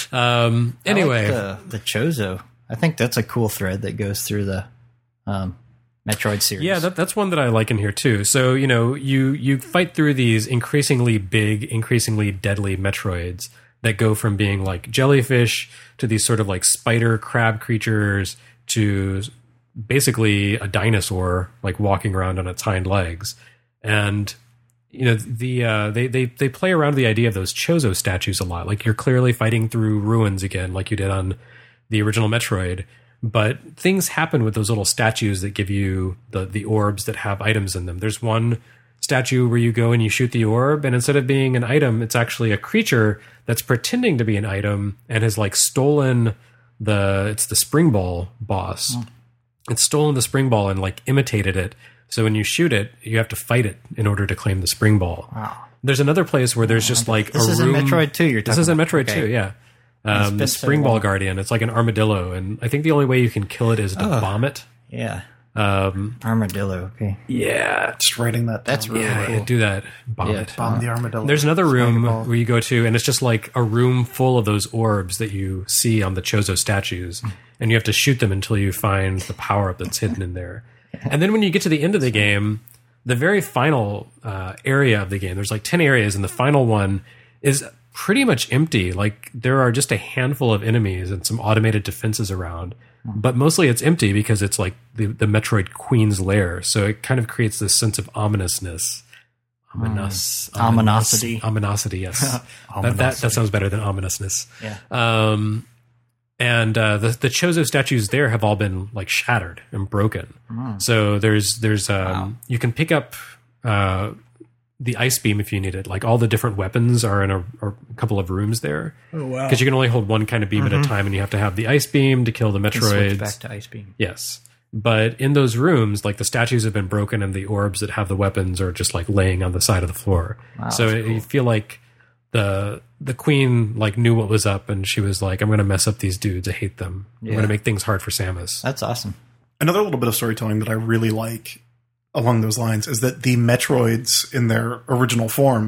Um, anyway. I like the, the Chozo. I think that's a cool thread that goes through the um, Metroid series. Yeah, that, that's one that I like in here too. So, you know, you, you fight through these increasingly big, increasingly deadly Metroids that go from being like jellyfish to these sort of like spider crab creatures to basically a dinosaur like walking around on its hind legs. And you know, the uh, they they they play around with the idea of those Chozo statues a lot. Like you're clearly fighting through ruins again, like you did on the original Metroid. But things happen with those little statues that give you the the orbs that have items in them. There's one statue where you go and you shoot the orb, and instead of being an item, it's actually a creature that's pretending to be an item and has like stolen the it's the spring ball boss. Mm. It's stolen the spring ball and like imitated it. So when you shoot it, you have to fight it in order to claim the spring ball. Wow. There's another place where there's just like This a is in room. Metroid two you're This talking is in about. Metroid Okay. two, yeah. It's Um, been the so spring ball long. guardian. It's like an armadillo, and I think the only way you can kill it is to Oh. bomb it. Yeah. Um, Armadillo. Okay. yeah, Just writing that. That's down. really yeah, cool. do that. Bomb Yeah. it. Bomb the armadillo. There's another room Ball. where you go to, and it's just like a room full of those orbs that you see on the Chozo statues, and you have to shoot them until you find the power up that's hidden in there. And then when you get to the end of the game, the very final uh, area of the game, there's like ten areas, and the final one is pretty much empty. Like there are just a handful of enemies and some automated defenses around, but mostly it's empty because it's like the, the Metroid Queen's lair. So it kind of creates this sense of ominousness. Ominous. Mm. Ominosity. Ominosity, yes. that, that, that sounds better than ominousness. Yeah. Um, and uh, the the Chozo statues there have all been like shattered and broken. Mm. So there's there's um, Wow. you can pick up uh, the ice beam if you need it. Like all the different weapons are in a, a couple of rooms there. Oh wow. Because you can only hold one kind of beam at a time, and you have to have the ice beam to kill the Switch Metroids. back to Ice Beam. Yes. But in those rooms, like the statues have been broken and the orbs that have the weapons are just like laying on the side of the floor. Wow, so that's it, cool. you feel like the the queen like knew what was up, and she was like, I'm going to mess up these dudes. I hate them. I'm Yeah. going to make things hard for Samus. That's awesome. Another little bit of storytelling that I really like along those lines is that the Metroids in their original form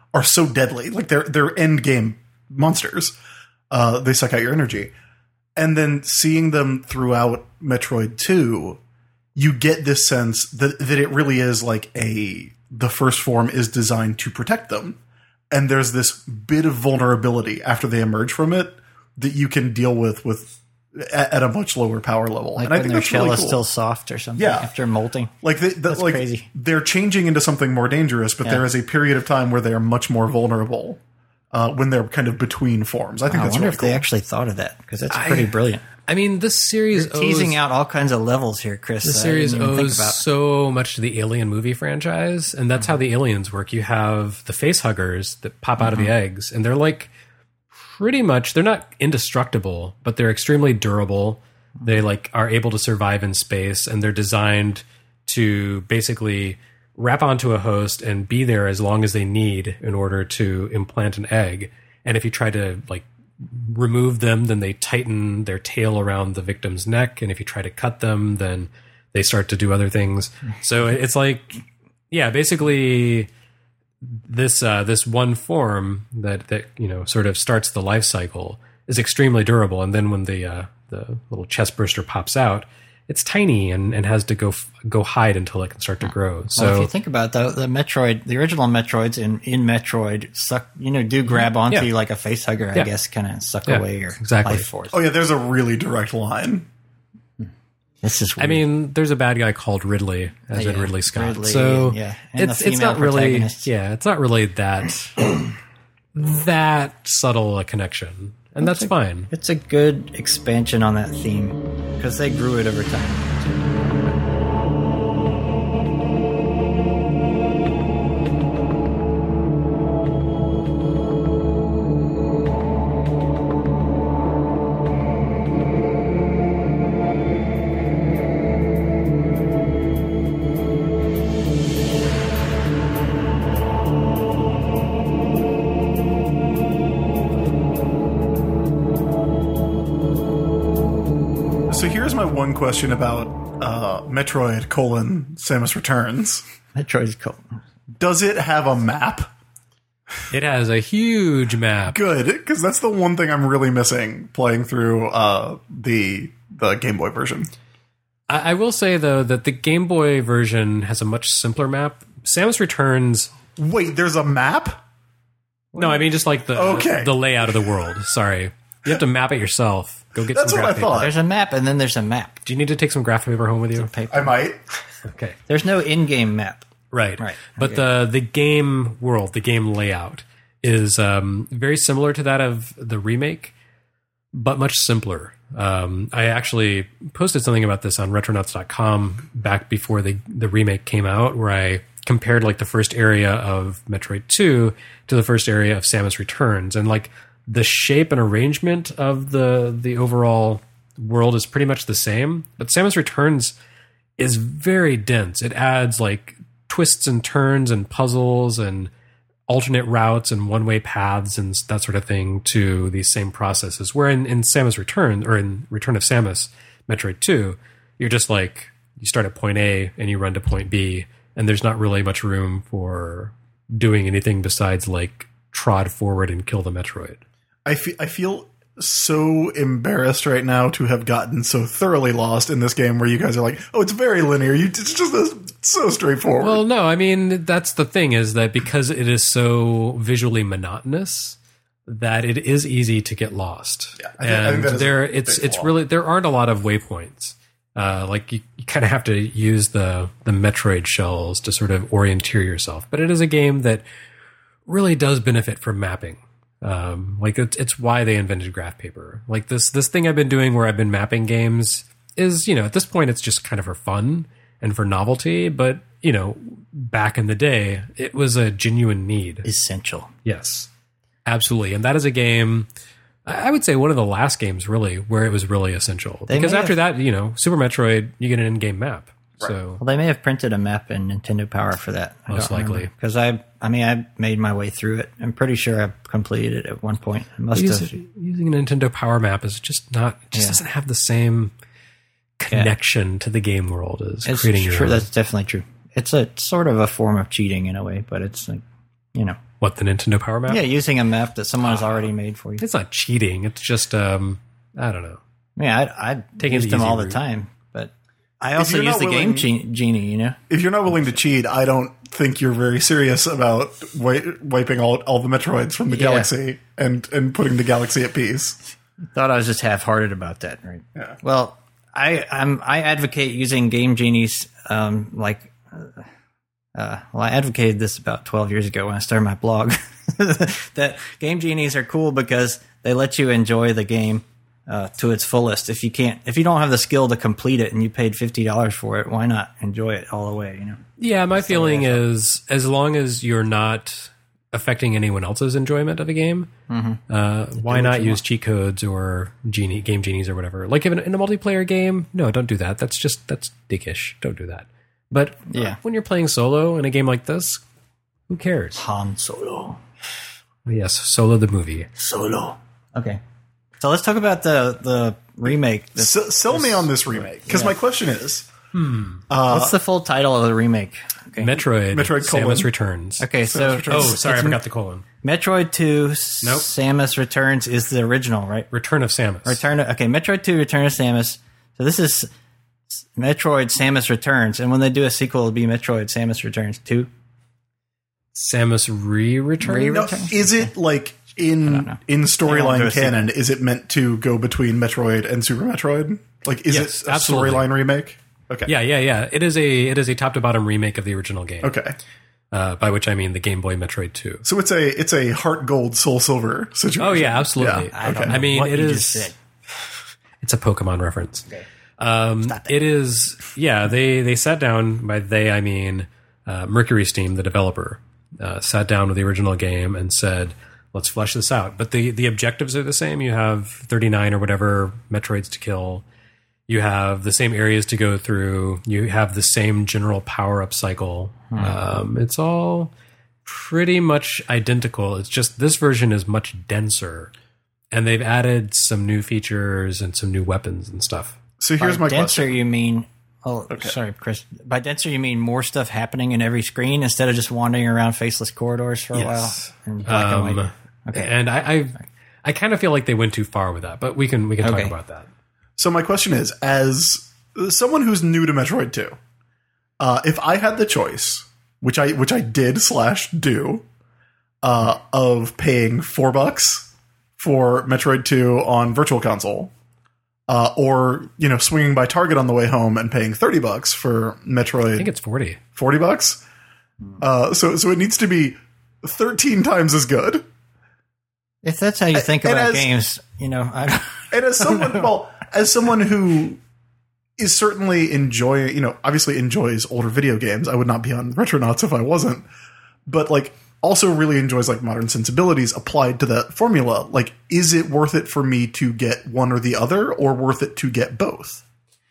are so deadly. Like they're they're end game monsters. Uh, they suck out your energy. And then seeing them throughout Metroid two, you get this sense that, that it really is like a the first form is designed to protect them. And there's this bit of vulnerability after they emerge from it that you can deal with with at, at a much lower power level. Like and I when think their that's shell really is cool. still soft or something Yeah. after molting. Like, they, the, That's like crazy. they're changing into something more dangerous, but Yeah. there is a period of time where they are much more vulnerable uh, when they're kind of between forms. I think I that's wonder really if cool. they actually thought of that, because that's pretty brilliant. I mean, this series You're teasing owes, out all kinds of levels here, Chris. The that I series didn't even think owes about. so much to the Alien movie franchise, and that's how the aliens work. You have the face huggers that pop out of the eggs, and they're like pretty much, they're not indestructible, but they're extremely durable. They like are able to survive in space, and they're designed to basically wrap onto a host and be there as long as they need in order to implant an egg. And if you try to like remove them, then they tighten their tail around the victim's neck. And if you try to cut them, then they start to do other things. So it's like, yeah, basically this, uh, this one form that, that, you know, sort of starts the life cycle is extremely durable. And then when the, uh, the little chest burster pops out, it's tiny and, and has to go f- go hide until it can start to grow. So Well, if you think about it, the, the Metroid, the original Metroids in, in Metroid suck, you know, do grab onto Yeah. you like a face hugger, I Yeah. guess, kind of suck Yeah, away your exactly. life force. Oh, yeah, there's a really direct line. This is I weird. mean, there's a bad guy called Ridley, as in Yeah, Ridley Scott. Ridley, so yeah, and it's the it's not female really protagonists. yeah, it's not really that that subtle a connection, and that's fine. It's a good expansion on that theme, because they grew it over time. So here's my one question about uh, Metroid colon Samus Returns. Metroid's cool. Does it have a map? It has a huge map. Good, because that's the one thing I'm really missing playing through uh, the the Game Boy version. I, I will say though that the Game Boy version has a much simpler map. Samus Returns. Wait, there's a map? No, I mean just like the Okay. the layout of the world. Sorry, you have to map it yourself. Go get That's some what graph I thought. There's a map, and then there's a map. Do you need to take some graph paper home with you? Paper. I might. Okay. There's no in-game map. Right. Right. But the the game world, the game layout is um, very similar to that of the remake, but much simpler. Um, I actually posted something about this on retronauts dot com back before the, the remake came out, where I compared like the first area of Metroid two to the first area of Samus Returns. And like the shape and arrangement of the the overall world is pretty much the same, but Samus Returns is very dense. It adds like twists and turns and puzzles and alternate routes and one-way paths and that sort of thing to these same processes. Where in, in Samus Return, or in Return of Samus, Metroid two, you're just like, you start at point A and you run to point B, and there's not really much room for doing anything besides like trod forward and kill the Metroid. I feel I feel so embarrassed right now to have gotten so thoroughly lost in this game where you guys are like, oh, it's very linear. You, it's just this, so straightforward. Well, no, I mean, that's the thing, is that because it is so visually monotonous, that it is easy to get lost. Yeah, I think- I think and that is there, a it's big it's flaw. really, there aren't a lot of waypoints. Uh, like you, you kind of have to use the the Metroid shells to sort of orienteer yourself. But it is a game that really does benefit from mapping. Um, like it's, it's why they invented graph paper. Like this this thing I've been doing where I've been mapping games is, you know, at this point it's just kind of for fun and for novelty. But you know, back in the day, it was a genuine need. Essential. Yes, absolutely. And that is a game, I would say one of the last games really where it was really essential. They Because may after have- that, you know, Super Metroid, you get an in-game map. So Well, they may have printed a map in Nintendo Power for that. Most likely. Because I, I mean, I made my way through it. I'm pretty sure I completed it at one point. I must Use- have. using a Nintendo Power Map is just not, it just Yeah. doesn't have the same connection to the game world as It's creating your true. own. That's definitely true. It's a sort of a form of cheating in a way, but it's like, you know, What, the Nintendo Power Map? Yeah, using a map that someone has already made for you. It's not cheating. It's just, um, I don't know. Yeah, I, I Taking use the them easy all the route. time. But I also you're use not the willing- Game Gen- Genie, you know? If you're not willing to cheat, I don't think you're very serious about wi- wiping all all the Metroids from the Yeah. galaxy and, and putting the galaxy at peace. Thought I was just half-hearted about that, right? Yeah. Well, I I'm, I advocate using Game Genies, um, like, uh, uh, well, I advocated this about twelve years ago when I started my blog, that Game Genies are cool because they let you enjoy the game uh, to its fullest. If you can't, if you don't have the skill to complete it and you paid fifty dollars for it, why not enjoy it all the way, you know? Yeah, my feeling is as long as you're not affecting anyone else's enjoyment of a game, Mm-hmm. uh, why not use cheat codes or genie, game genies or whatever? Like in, in a multiplayer game, no, don't do that. That's just, that's dickish. Don't do that. But Yeah. uh, when you're playing solo in a game like this, who cares? Han Solo. Yes, Solo the movie. Solo. Okay. So let's talk about the, the remake. That's- S- sell me on this remake. Because my question is, What's the full title of the remake? Okay. Metroid, Metroid colon. Samus Returns. Okay, so Returns. Oh, sorry, I it's forgot the colon. Metroid two Nope. Samus Returns is the original, right? Return of Samus. Return of, okay, Metroid two Return of Samus. So this is Metroid Samus Returns, and when they do a sequel, it'll be Metroid Samus Returns two. Samus re-return? Re- now, Return? is it like in in They won't do storyline a sequel. canon? Is it meant to go between Metroid and Super Metroid? Like, is Yes, it a absolutely. storyline remake? Okay. Yeah, yeah, yeah. It is a it is a top to bottom remake of the original game. Okay. Uh, by which I mean the Game Boy Metroid two. So it's a it's a Heart Gold Soul Silver situation. Oh yeah, absolutely. Yeah, I don't I know mean, what it you is. just said. It's a Pokemon reference. Um, it is. Yeah, they they sat down. By they, I mean uh, Mercury Steam, the developer, uh, sat down with the original game and said, "Let's flesh this out." But the the objectives are the same. You have thirty-nine or whatever Metroids to kill. You have the same areas to go through. You have the same general power up cycle. Um, it's all pretty much identical. It's just this version is much denser, and they've added some new features and some new weapons and stuff. So here's By my denser, question. you mean? Oh, sorry, Chris. By denser, you mean more stuff happening in every screen instead of just wandering around faceless corridors for a Yes. while. In black and white? Um, Okay. And I, I, I kind of feel like they went too far with that, but we can we can Okay. talk about that. So my question is, as someone who's new to Metroid two, uh, if I had the choice, which I which I did slash do, uh, of paying four bucks for Metroid two on Virtual Console, uh, or you know swinging by Target on the way home and paying thirty bucks for Metroid, I think it's forty. forty bucks. Uh, so so it needs to be thirteen times as good. If that's how you think and about as- games, you know, I don't. And as someone, well, as someone who is certainly enjoying, you know, obviously enjoys older video games, I would not be on Retronauts if I wasn't, but like also really enjoys like modern sensibilities applied to that formula. Like, is it worth it for me to get one or the other, or worth it to get both?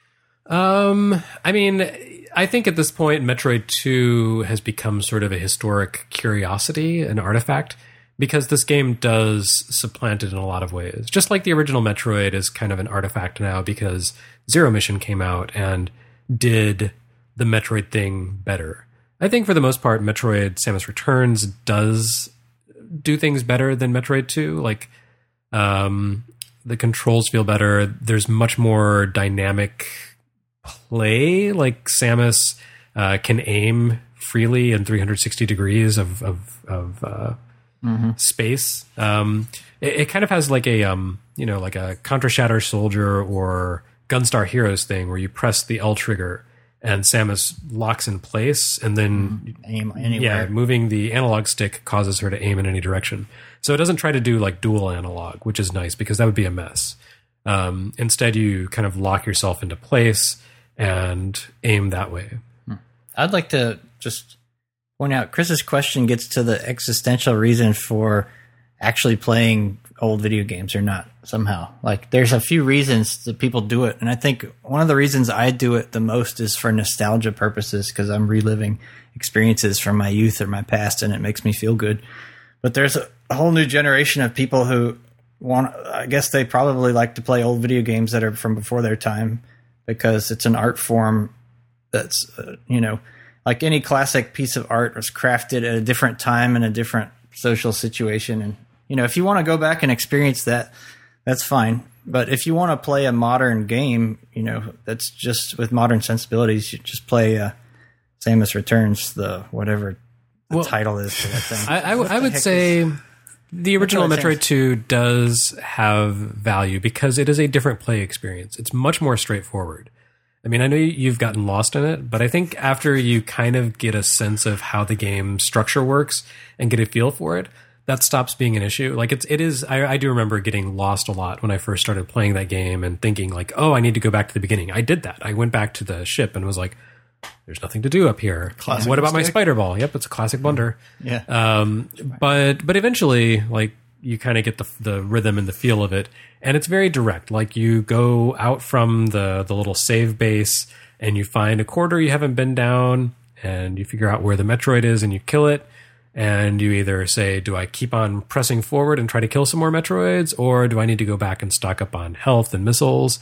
Um, I mean, I think at this point, Metroid two has become sort of a historic curiosity, an artifact, because this game does supplant it in a lot of ways. Just like the original Metroid is kind of an artifact now because Zero Mission came out and did the Metroid thing better. I think for the most part, Metroid Samus Returns does do things better than Metroid two. Like, um, the controls feel better. There's much more dynamic play. Like Samus uh, can aim freely in three hundred sixty degrees of of, of uh, mm-hmm. space. Um, it, it kind of has like a um, you know like a Contra Shatter Soldier or Gunstar Heroes thing where you press the L trigger and Samus locks in place, and then Aim anywhere. yeah, moving the analog stick causes her to aim in any direction. So it doesn't try to do like dual analog, which is nice because that would be a mess. Um, instead, you kind of lock yourself into place and aim that way. I'd like to just point out Chris's question gets to the existential reason for actually playing old video games or not somehow. Like there's a few reasons that people do it. And I think one of the reasons I do it the most is for nostalgia purposes because I'm reliving experiences from my youth or my past and it makes me feel good. But there's a, a whole new generation of people who want, I guess they probably like to play old video games that are from before their time because it's an art form that's, uh, you know, like any classic piece of art was crafted at a different time in a different social situation. And, you know, if you want to go back and experience that, that's fine. But if you want to play a modern game, you know, that's just with modern sensibilities, you just play uh, Samus Returns, the whatever the well, title is for that thing. I, I, I would say is, the original Metroid two does have value because it is a different play experience. It's much more straightforward. I mean, I know you've gotten lost in it, but I think after you kind of get a sense of how the game structure works and get a feel for it, that stops being an issue. Like it's, it is, I, I do remember getting lost a lot when I first started playing that game and thinking like, oh, I need to go back to the beginning. I did that. I went back to the ship and was like, there's nothing to do up here. Classic what about mistake. My spider ball? Yep. It's a classic blunder. Yeah. Um, but, but eventually like you kind of get the, the rhythm and the feel of it. And it's very direct. Like you go out from the, the little save base and you find a corridor you haven't been down and you figure out where the Metroid is and you kill it. And you either say, do I keep on pressing forward and try to kill some more Metroids, or do I need to go back and stock up on health and missiles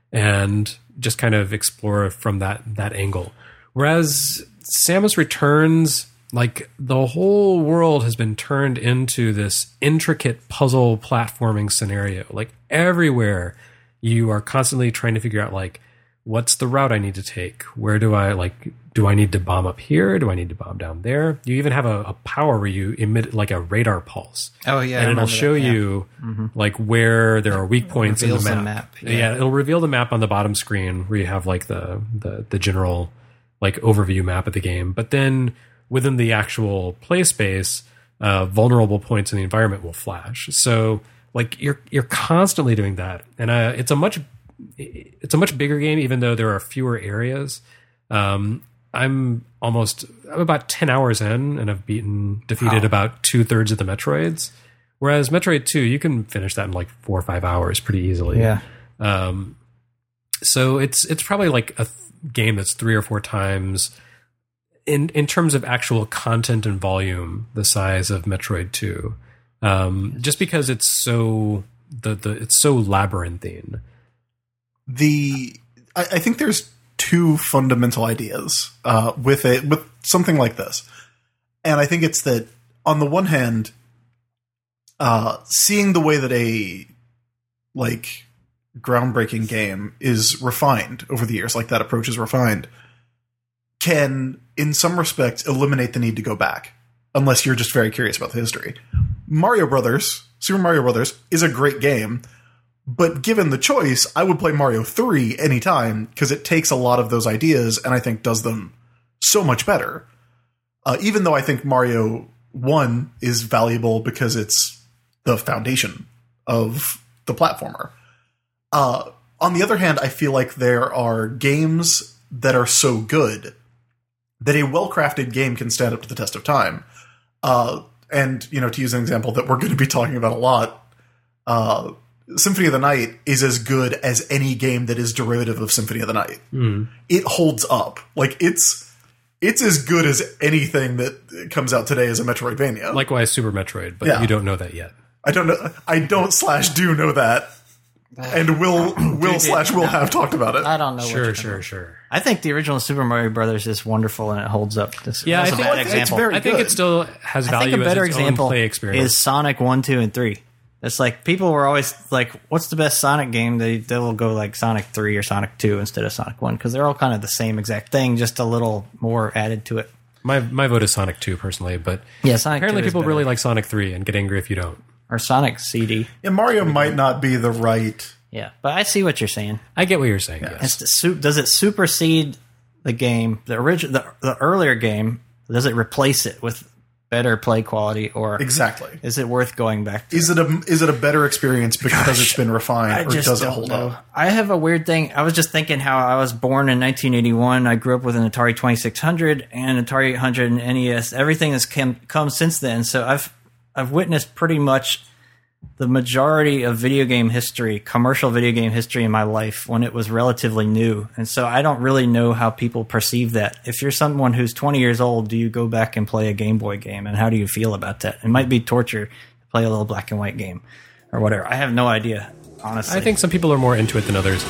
and just kind of explore from that, that angle? Whereas Samus Returns, like the whole world has been turned into this intricate puzzle platforming scenario. Like everywhere you are constantly trying to figure out like, what's the route I need to take? Where do I like, do I need to bomb up here? Do I need to bomb down there? You even have a, a power where you emit like a radar pulse. Oh yeah. And it'll show that, yeah. you mm-hmm. like where there are weak points in the map. The map. Yeah. yeah. It'll reveal the map on the bottom screen where you have like the, the, the general like overview map of the game. But then within the actual play space, uh, vulnerable points in the environment will flash. So like you're, you're constantly doing that. And uh, it's a much, it's a much bigger game, even though there are fewer areas. Um, I'm almost, I'm about ten hours in and I've beaten, defeated wow. about two thirds of the Metroids. Whereas Metroid two, you can finish that in like four or five hours pretty easily. Yeah. Um, so it's, it's probably like a th- game that's three or four times in, in terms of actual content and volume, the size of Metroid two. Um, just because it's so, the, the, it's so labyrinthine. The, I, I think there's two fundamental ideas uh, with it, with something like this. And I think it's that on the one hand, uh, seeing the way that a like groundbreaking game is refined over the years, like that approach is refined, can in some respects eliminate the need to go back unless you're just very curious about the history. Mario Brothers, Super Mario Brothers is a great game. But given the choice, I would play Mario three anytime because it takes a lot of those ideas and I think does them so much better. Uh, even though I think Mario one is valuable because it's the foundation of the platformer. Uh, on the other hand, I feel like there are games that are so good that a well-crafted game can stand up to the test of time. Uh, and, you know, to use an example that we're going to be talking about a lot, uh, Symphony of the Night is as good as any game that is derivative of Symphony of the Night. Mm. It holds up. Like, it's it's as good as anything that comes out today as a Metroidvania. Likewise, Super Metroid, but yeah. you don't know that yet. I don't know. I don't slash do know that. And will will slash will have talked about it. I don't know. Sure, sure, sure. I think the original Super Mario Brothers is wonderful and it holds up. This, yeah, I a think, bad I example. It's very I think good. It still has value. I think a better as its example own play experience. is Sonic one, two, and three. It's like people were always like, "What's the best Sonic game?" They they will go like Sonic three or Sonic two instead of Sonic one because they're all kind of the same exact thing, just a little more added to it. My my vote is Sonic two personally, but yeah, Sonic apparently two people is really like Sonic three and get angry if you don't. Or Sonic C D. Yeah, Mario might not be the right. Yeah, but I see what you're saying. I get what you're saying. Yeah. Yes. It's the, does it supersede the game, the original, the, the earlier game? Does it replace it with better play quality, or exactly? Is it worth going back to? Is it a is it a better experience because Gosh, it's been refined, I or just does it don't hold know. up? I have a weird thing. I was just thinking how I was born in nineteen eighty-one. I grew up with an Atari twenty-six hundred and an Atari eight hundred and N E S. Everything has come, come since then. So I've I've witnessed pretty much the majority of video game history, commercial video game history in my life when it was relatively new. And so I don't really know how people perceive that. If you're someone who's twenty years old, do you go back and play a Game Boy game? And how do you feel about that? It might be torture to play a little black and white game or whatever. I have no idea, honestly. I think some people are more into it than others.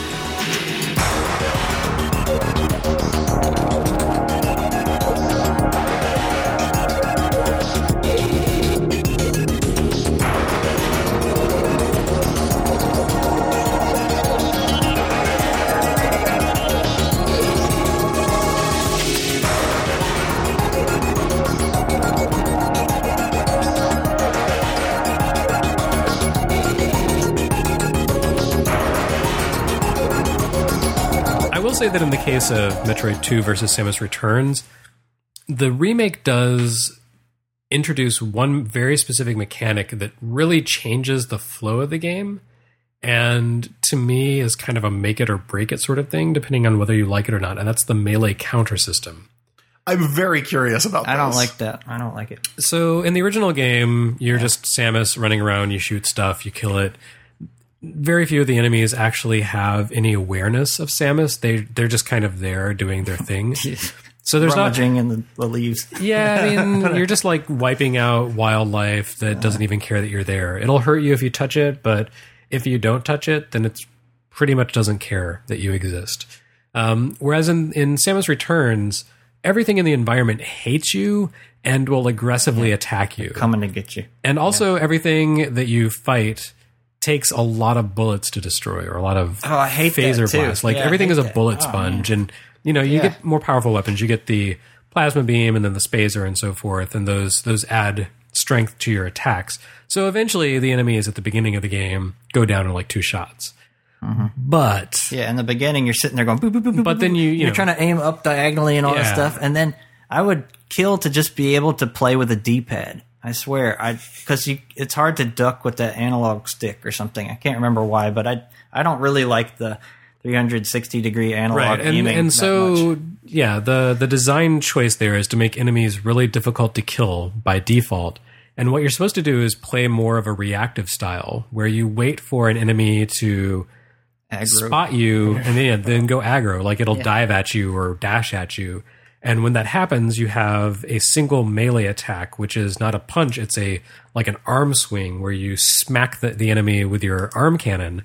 say that in the case of Metroid two versus Samus Returns, the remake does introduce one very specific mechanic that really changes the flow of the game, and to me is kind of a make it or break it sort of thing, depending on whether you like it or not, and that's the melee counter system. I'm very curious about I this. don't like that. I don't like it. So in the original game, you're just Samus running around, you shoot stuff, you kill it. Very few of the enemies actually have any awareness of Samus. They, they're just kind of there doing their thing. So there's Rummaging not in the, the leaves. Yeah, I mean, you're just like wiping out wildlife that doesn't even care that you're there. It'll hurt you if you touch it, but if you don't touch it, then it's pretty much doesn't care that you exist. Um, whereas in, in Samus Returns, everything in the environment hates you and will aggressively yeah. attack you. Coming to get you. And also yeah. everything that you fight takes a lot of bullets to destroy, or a lot of oh, I hate phaser that blasts. Like yeah, everything is a that. bullet oh, sponge, man. and you know you yeah. get more powerful weapons. You get the plasma beam, and then the spazer, and so forth, and those those add strength to your attacks. So eventually, the enemies at the beginning of the game go down in like two shots. Mm-hmm. But yeah, in the beginning, you're sitting there going, boop, boop, boop, boop, but then you, you you're know, trying to aim up diagonally and all yeah. that stuff, and then I would kill to just be able to play with a D-pad. I swear, I because you it's hard to duck with that analog stick or something. I can't remember why, but I I don't really like the three hundred sixty degree analog right. and, aiming. and that so much. yeah, the the design choice there is to make enemies really difficult to kill by default. And what you're supposed to do is play more of a reactive style, where you wait for an enemy to aggro. spot you and then, then go aggro, like it'll Yeah. dive at you or dash at you. And when that happens, you have a single melee attack, which is not a punch. It's a like an arm swing where you smack the, the enemy with your arm cannon,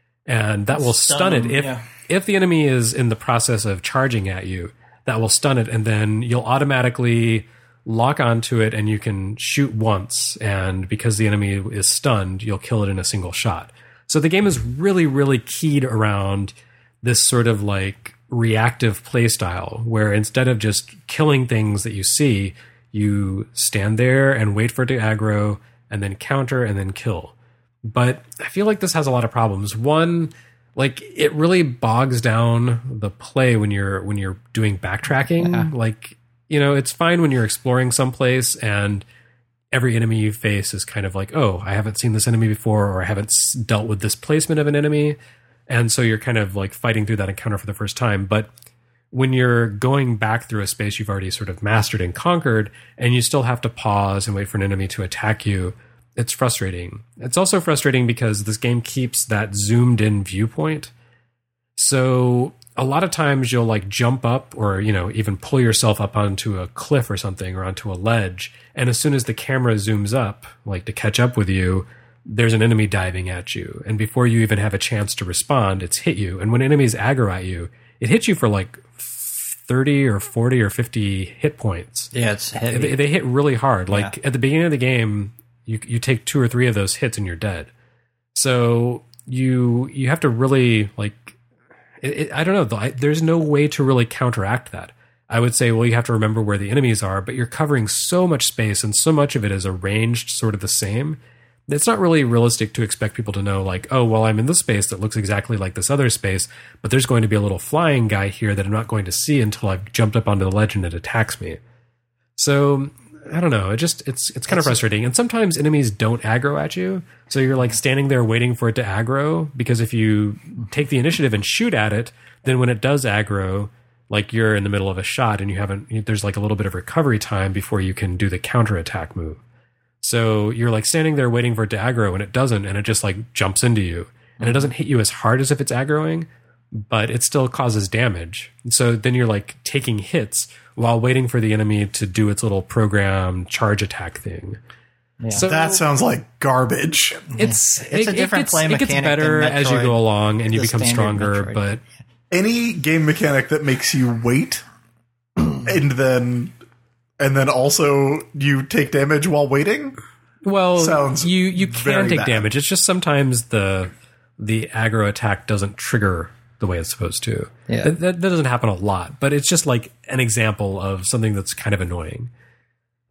and that will stun, Stun it. them, If yeah. if the enemy is in the process of charging at you, that will stun it, and then you'll automatically lock onto it, and you can shoot once. And because the enemy is stunned, you'll kill it in a single shot. So the game is really, really keyed around this sort of like reactive play style, where instead of just killing things that you see, you stand there and wait for it to aggro and then counter and then kill. But I feel like this has a lot of problems. One, like it really bogs down the play when you're when you're doing backtracking. Yeah. Like, you know, it's fine when you're exploring someplace and every enemy you face is kind of like, oh, I haven't seen this enemy before, or I haven't dealt with this placement of an enemy. And so you're kind of like fighting through that encounter for the first time. But when you're going back through a space you've already sort of mastered and conquered, and you still have to pause and wait for an enemy to attack you, it's frustrating. It's also frustrating because this game keeps that zoomed in viewpoint. So a lot of times you'll like jump up or, you know, even pull yourself up onto a cliff or something, or onto a ledge. And as soon as the camera zooms up, like to catch up with you, there's an enemy diving at you. And before you even have a chance to respond, it's hit you. And when enemies aggro at you, it hits you for like thirty or forty or fifty hit points. Yeah, it's heavy. They, they hit really hard. Like Yeah. at the beginning of the game, you you take two or three of those hits and you're dead. So you you have to really like, it, it, I don't know. I, there's no way to really counteract that. I would say, well, you have to remember where the enemies are, but you're covering so much space and so much of it is arranged sort of the same. It's not really realistic to expect people to know, like, oh, well, I'm in this space that looks exactly like this other space, but there's going to be a little flying guy here that I'm not going to see until I've jumped up onto the ledge and it attacks me. So I don't know. It just it's it's kind of frustrating. And sometimes enemies don't aggro at you, so you're like standing there waiting for it to aggro. Because if you take the initiative and shoot at it, then when it does aggro, like you're in the middle of a shot and you haven't, there's like a little bit of recovery time before you can do the counterattack move. So you're like standing there waiting for it to aggro, and it doesn't, and it just like jumps into you, and it doesn't hit you as hard as if it's aggroing, but it still causes damage. So then you're like taking hits while waiting for the enemy to do its little program charge attack thing. Yeah. So That sounds like garbage. it's It's it, a different it gets, play it gets mechanic better than as you Metroid, go along and you the become standard stronger, Metroid. but Any game mechanic that makes you wait and then and then also you take damage while waiting. well, Sounds you you very can take bad. damage. It's just sometimes the the aggro attack doesn't trigger the way it's supposed to. Yeah. That, that, that doesn't happen a lot, but it's just like an example of something that's kind of annoying.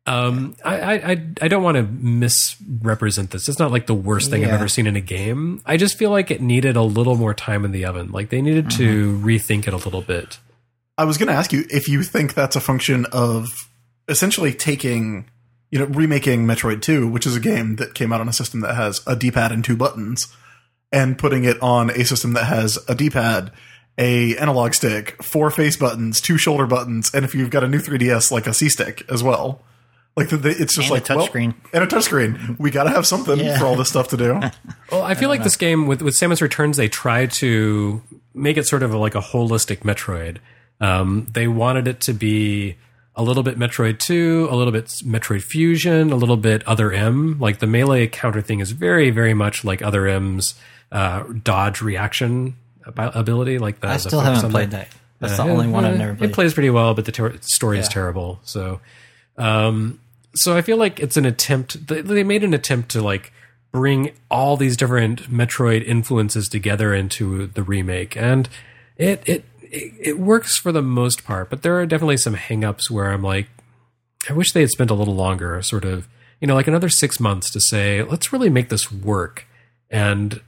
Um, I, I, I don't want to misrepresent this. It's not like the worst thing Yeah. I've ever seen in a game. I just feel like it needed a little more time in the oven. Like they needed Mm-hmm. to rethink it a little bit. I was going to ask you if you think that's a function of essentially taking, you know, remaking Metroid two, which is a game that came out on a system that has a D-pad and two buttons, and putting it on a system that has a D-pad, a analog stick, four face buttons, two shoulder buttons, and if you've got a new three D S, like a C-stick as well. Like the, the, it's just And a like well, touchscreen. and a touchscreen. We got to have something Yeah. for all this stuff to do. Well, I feel like this game with with Samus Returns, they tried to make it sort of like a holistic Metroid. Um, they wanted it to be a little bit Metroid two, a little bit Metroid Fusion, a little bit Other M. Like the melee counter thing is very, very much like Other M's uh, dodge reaction ab- ability. Like the, I the still focus haven't on played that. That's the only one I've never played. It plays pretty well, but the ter- story is Yeah. terrible. So, um, so I feel like it's an attempt. They, they made an attempt to like bring all these different Metroid influences together into the remake, and it it it, it works for the most part. But there are definitely some hangups where I'm like, I wish they had spent a little longer, sort of, you know, like another six months to say, let's really make this work, and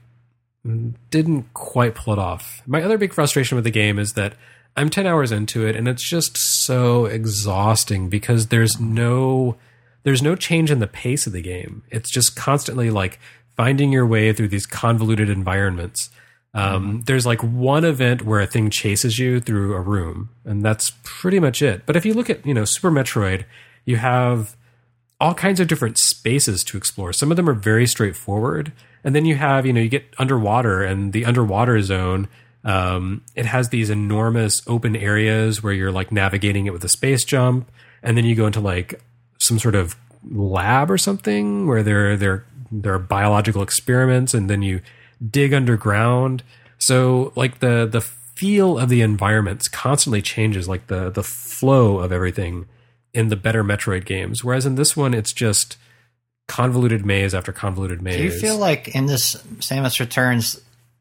didn't quite pull it off. My other big frustration with the game is that I'm ten hours into it and it's just so exhausting because there's no there's no change in the pace of the game. It's just constantly like finding your way through these convoluted environments. Um, there's like one event where a thing chases you through a room, and that's pretty much it. But if you look at, you know, Super Metroid, you have all kinds of different spaces to explore. Some of them are very straightforward. And then you have, you know, you get underwater, and the underwater zone, um, it has these enormous open areas where you're like navigating it with a space jump. And then you go into like some sort of lab or something where there, there, there are biological experiments, and then you dig underground. So like the, the feel of the environments constantly changes, like the, the flow of everything in the better Metroid games. Whereas in this one, it's just convoluted maze after convoluted maze. Do you feel like in this Samus Returns,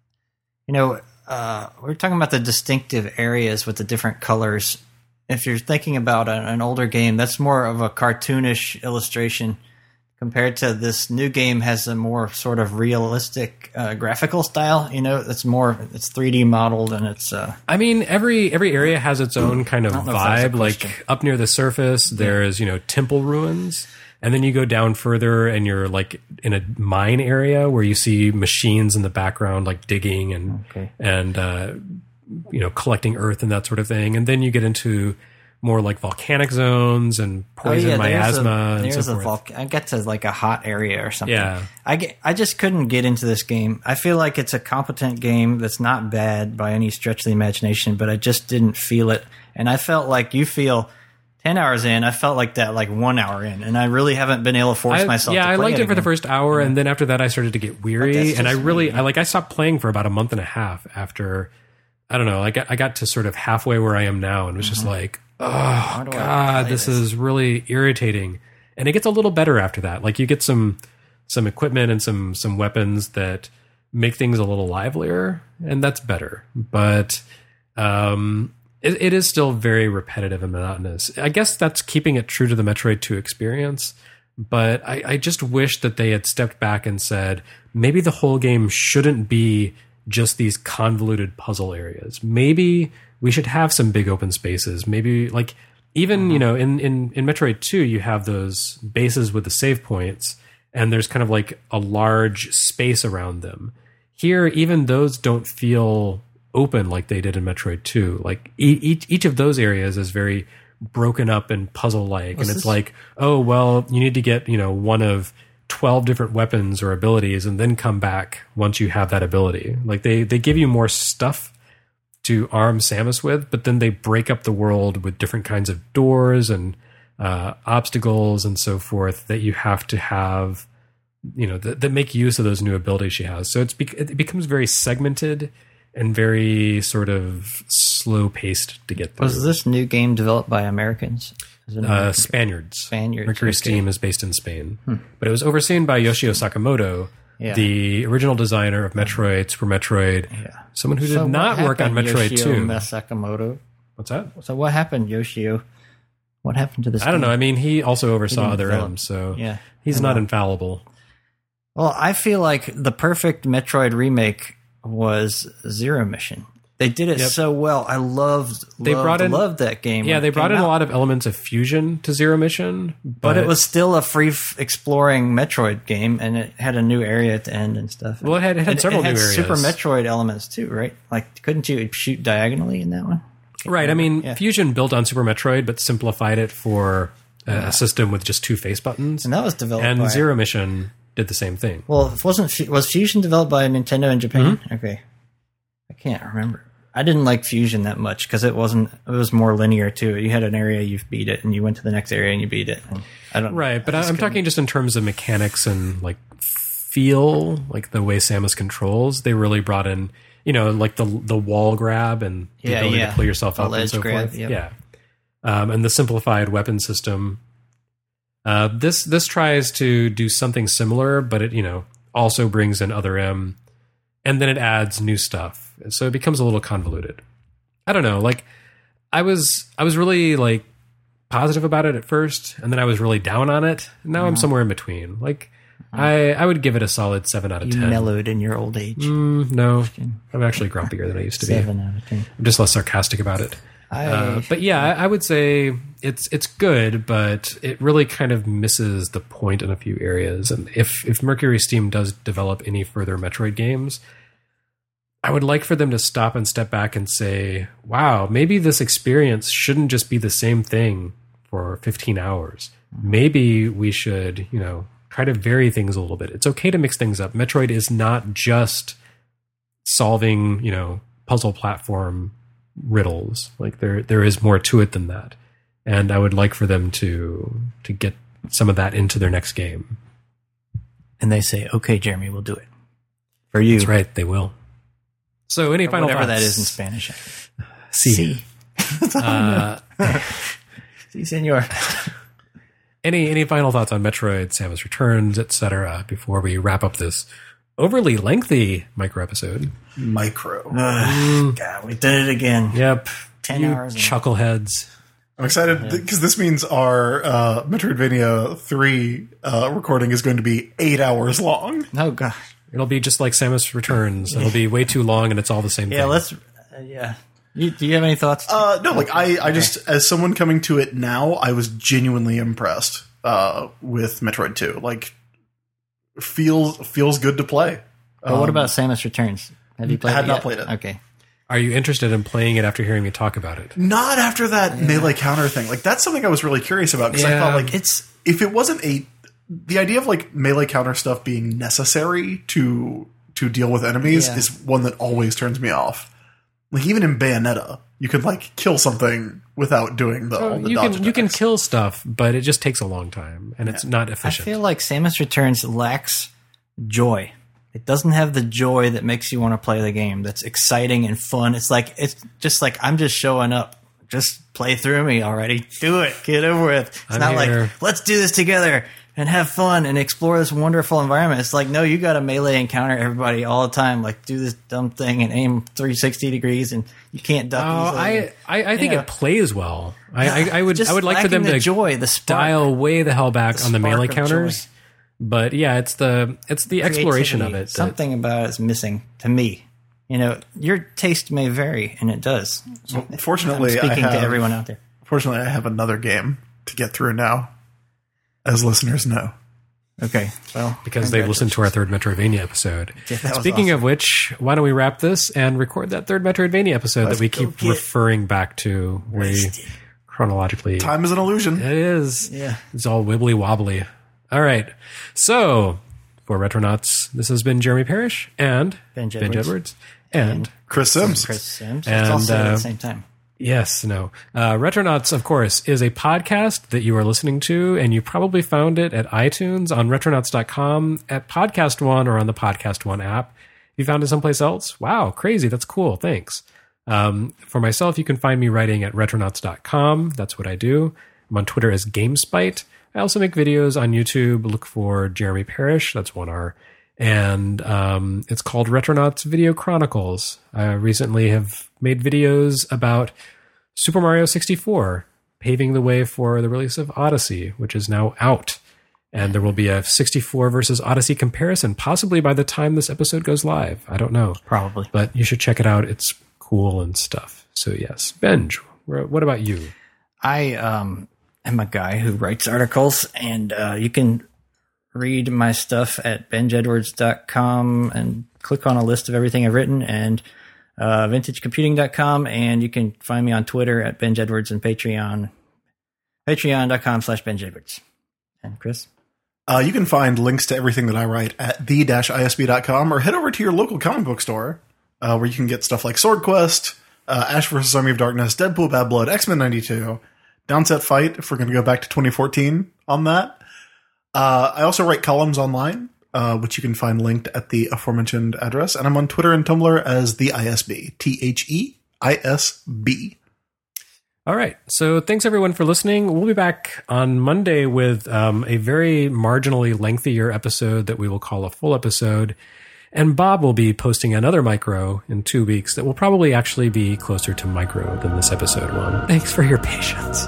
you know, uh, we're talking about the distinctive areas with the different colors. If you're thinking about an, an older game, that's more of a cartoonish illustration compared to this new game has a more sort of realistic uh, graphical style. You know, it's more, it's three D modeled, and it's. Uh, I mean, every every area has its own kind of I don't know if that's a vibe. question. Like up near the surface, there's, you know, temple ruins. And then you go down further and you're like in a mine area where you see machines in the background, like digging and, Okay. and, uh, you know, collecting earth and that sort of thing. And then you get into more like volcanic zones and poison there's miasma a, and there's so a forth. volc- I get to like a hot area or something. Yeah. I, get, I just couldn't get into this game. I feel like it's a competent game that's not bad by any stretch of the imagination, but I just didn't feel it. And I felt like you feel ten hours in, I felt like that like one hour in, and I really haven't been able to force I, myself yeah, to I play liked it, for the again. first hour, Yeah. and then after that, I started to get But weary, that's and I just really, me, I like, I stopped playing for about a month and a half after. I don't know. I got, I got to sort of halfway where I am now, and was just like, oh How do I god, play this this? is really irritating. And it gets a little better after that. Like you get some, some equipment and some, some weapons that make things a little livelier, and that's better. But, um. It, it is still very repetitive and monotonous. I guess that's keeping it true to the Metroid two experience, but I, I just wish that they had stepped back and said, maybe the whole game shouldn't be just these convoluted puzzle areas. Maybe we should have some big open spaces. Maybe like even, you know, in, in, in Metroid two, you have those bases with the save points, and there's kind of like a large space around them. Here, even those don't feel open like they did in Metroid two. Like e- each each of those areas is very broken up and puzzle like, and it's this- like, oh well, you need to get, you know, one of twelve different weapons or abilities, and then come back once you have that ability. Like they they give you more stuff to arm Samus with, but then they break up the world with different kinds of doors and uh, obstacles and so forth that you have to have, you know, that, that make use of those new abilities she has. So it's bec- it becomes very segmented and very sort of slow paced to get through. Was this new game developed by Americans? Is it Uh, American? Spaniards. Spaniards, Mercury okay. Steam is based in Spain, but it was overseen by Yoshio Sakamoto, Yeah. the original designer of Metroid, Super Metroid, Yeah. someone who did So not what work on happened, Metroid Yoshio two. Sakamoto? What's that? So what happened, Yoshio? What happened to this? I don't game? know. I mean, he also oversaw didn't other develop. M's, so Yeah. he's Oh, not wow. infallible. Well, I feel like the perfect Metroid remake was Zero Mission. They did it Yep. so well. I loved, They loved, brought in- loved that game. Yeah, when they it brought came in a out. lot of elements of fusion to Zero Mission, but, But it was still a free f- exploring Metroid game, and it had a new area at the end and stuff. Well, it had- it had several it had new areas. Super Metroid elements too, right? Like, couldn't you shoot diagonally in that one? right. I mean, Yeah. Fusion built on Super Metroid, but simplified it for a system with just two face buttons. And that was developed And by Zero Mission did the same thing. Well, it wasn't Fu- was Fusion developed by Nintendo in Japan? Mm-hmm. Okay, I can't remember. I didn't like Fusion that much because it wasn't. It was more linear too. You had an area, you beat it, and you went to the next area and you beat it. And I don't Right, but I I just I'm couldn't- talking just in terms of mechanics and like feel, like the way Samus controls. They really brought in, you know, like the the wall grab and the Yeah, ability yeah. to pull yourself The up and ledge so grab, forth. yep. Yeah, um, and the simplified weapon system. Uh, this this tries to do something similar, but it you know also brings in other M, and then it adds new stuff, so it becomes a little convoluted. I don't know, like I was I was really like positive about it at first, and then I was really down on it. Now I'm somewhere in between. Like I I would give it a solid seven out of You ten. mellowed in your old age. Mm, no, I'm actually grumpier than I used to be. Seven out of ten. I'm just less sarcastic about it. I, Uh, but yeah, I, I would say it's it's good, but it really kind of misses the point in a few areas. And if if Mercury Steam does develop any further Metroid games, I would like for them to stop and step back and say, "Wow, maybe this experience shouldn't just be the same thing for fifteen hours. Maybe we should, you know, try to vary things a little bit. It's okay to mix things up. Metroid is not just solving, you know, puzzle platform riddles. Like there there is more to it than that. And I would like for them to to get some of that into their next game. and they say, "Okay, Jeremy, we'll do it for you." That's right, they will. So any Or final whatever thoughts? that is in Spanish. See. Uh, Si, senor. any any final thoughts on Metroid, Samus Returns, et cetera, before we wrap up this overly lengthy micro episode? Micro. Ugh, God, we did it again. Yep. Ten you hours. chuckleheads. I'm excited because this means our uh, Metroidvania three uh, recording is going to be eight hours long. Oh gosh. It'll be just like Samus Returns. It'll be way too long, and it's all the same Yeah, thing. let's. Uh, yeah. You, do you have any thoughts? Uh, no, like I, I just as someone coming to it now, I was genuinely impressed uh, with Metroid two. Like, feels feels good to play. But what about Samus Returns? Have you played I had it not yet? played it. Okay. Are you interested in playing it after hearing me talk about it? Not after that melee counter thing. Like that's something I was really curious about because I Yeah. thought like it's if it wasn't a the idea of like melee counter stuff being necessary to to deal with enemies Yeah. is one that always turns me off. Like even in Bayonetta, you could like kill something without doing the, all the you dodge can you can attacks. kill stuff, but it just takes a long time, and it's not I efficient. feel like Samus Returns lacks joy. It doesn't have the joy that makes you want to play the game. That's exciting and fun. It's like it's just like I'm just showing up. Just play through me already. Do it. Get over with. It's I'm not here. like let's do this together and have fun and explore this wonderful environment. It's like no, you got to melee encounter everybody all the time. Like do this dumb thing and aim three sixty degrees and you can't duck. Oh, easily. I, I, I think You know. it plays well. I, I, I would Just I would like for them lacking to the joy, the spark. dial way the hell back The on the spark melee of counters. joy. But yeah, it's the it's the exploration of Creativity. it. that- Something about it is missing to me. You know, your taste may vary, and it does. Fortunately, I'm speaking I have, to everyone out there. Fortunately, I have another game to get through now, as listeners know. Okay, well, because they've listened to our third Metroidvania episode. Yeah, that was Speaking awesome. of which, why don't we wrap this and record that third Metroidvania episode Let's that we go keep get referring back to where you chronologically. Time is an illusion. It is. Yeah. It's all wibbly wobbly. All right. So, for Retronauts, this has been Jeremy Parrish and Benj Benj Edwards. Edwards and Chris Sims. Chris Sims. And, It's all said at uh, the same time. Yes, no. Uh, Retronauts, of course, is a podcast that you are listening to, and you probably found it at iTunes, on retronauts dot com, at Podcast One, or on the Podcast One app. If you found it someplace else, wow, crazy. That's cool. Thanks. Um, for myself, you can find me writing at retronauts dot com. That's what I do. I'm on Twitter as GameSpite. I also make videos on YouTube. Look for Jeremy Parrish. That's one R. And um, it's called Retronauts Video Chronicles. I recently have made videos about Super Mario sixty-four, paving the way for the release of Odyssey, which is now out. And there will be a sixty-four versus Odyssey comparison, possibly by the time this episode goes live. I don't know. Probably. But you should check it out. It's cool and stuff. So yes. Benj, what about you? I um, am a guy who writes articles, and uh, you can read my stuff at benj edwards dot com and click on a list of everything I've written, and uh, vintage computing dot com, and you can find me on Twitter at Benj Edwards and Patreon, patreon dot com slash Benj Edwards. And Chris? Uh, you can find links to everything that I write at the dash I S B dot com, or head over to your local comic book store, uh, where you can get stuff like Sword Quest, uh, Ash versus. Army of Darkness, Deadpool Bad Blood, X-Men ninety-two, Downset Fight, if we're going to go back to twenty fourteen on that. Uh, I also write columns online, uh, which you can find linked at the aforementioned address. And I'm on Twitter and Tumblr as the I S B. T H E I S B. All right. So thanks, everyone, for listening. We'll be back on Monday with um, a very marginally lengthier episode that we will call a full episode. And Bob will be posting another micro in two weeks that will probably actually be closer to micro than this episode one. Thanks for your patience.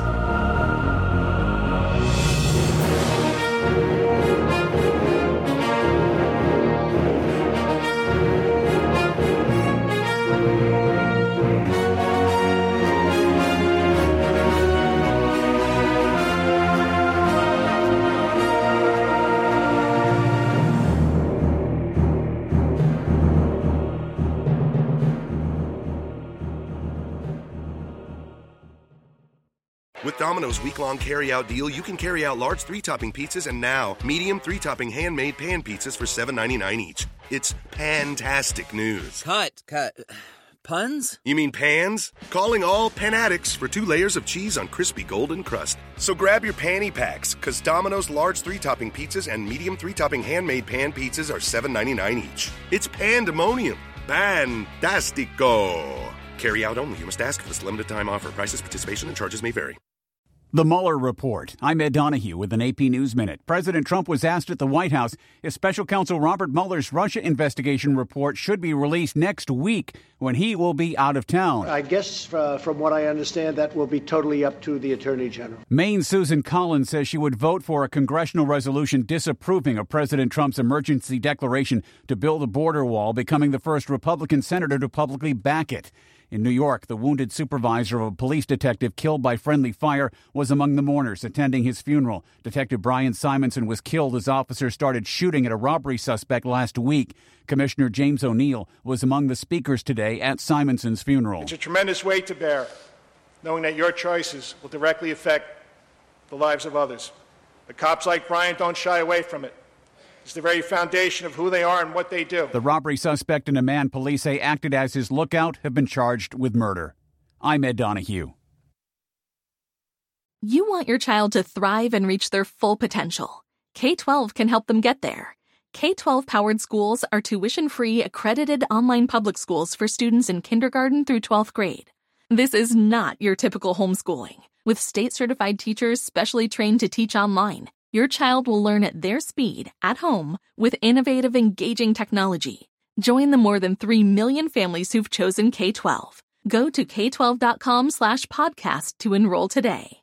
With Domino's week-long carry-out deal, you can carry out large three-topping pizzas and now medium three-topping handmade pan pizzas for seven ninety-nine each. It's pan-tastic news. Cut, cut. Puns? You mean pans? Calling all pan addicts for two layers of cheese on crispy golden crust. So grab your panty packs, because Domino's large three-topping pizzas and medium three-topping handmade pan pizzas are seven ninety-nine each. It's pandemonium. Fantastico. Carry out only. You must ask for this limited time offer. Prices, participation, and charges may vary. The Mueller Report. I'm Ed Donahue with an A P News Minute. President Trump was asked at the White House if Special Counsel Robert Mueller's Russia investigation report should be released next week when he will be out of town. I guess uh, from what I understand, that will be totally up to the Attorney General. Maine's Susan Collins says she would vote for a congressional resolution disapproving of President Trump's emergency declaration to build a border wall, becoming the first Republican senator to publicly back it. In New York, the wounded supervisor of a police detective killed by friendly fire was among the mourners attending his funeral. Detective Brian Simonson was killed as officers started shooting at a robbery suspect last week. Commissioner James O'Neill was among the speakers today at Simonson's funeral. It's a tremendous weight to bear, knowing that your choices will directly affect the lives of others. But cops like Brian don't shy away from it. It's the very foundation of who they are and what they do. The robbery suspect and a man police say acted as his lookout have been charged with murder. I'm Ed Donahue. You want your child to thrive and reach their full potential. K twelve can help them get there. K twelve powered schools are tuition-free, accredited online public schools for students in kindergarten through twelfth grade. This is not your typical homeschooling. With state-certified teachers specially trained to teach online, your child will learn at their speed, at home, with innovative, engaging technology. Join the more than three million families who've chosen K twelve. Go to k twelve dot com slash podcast to enroll today.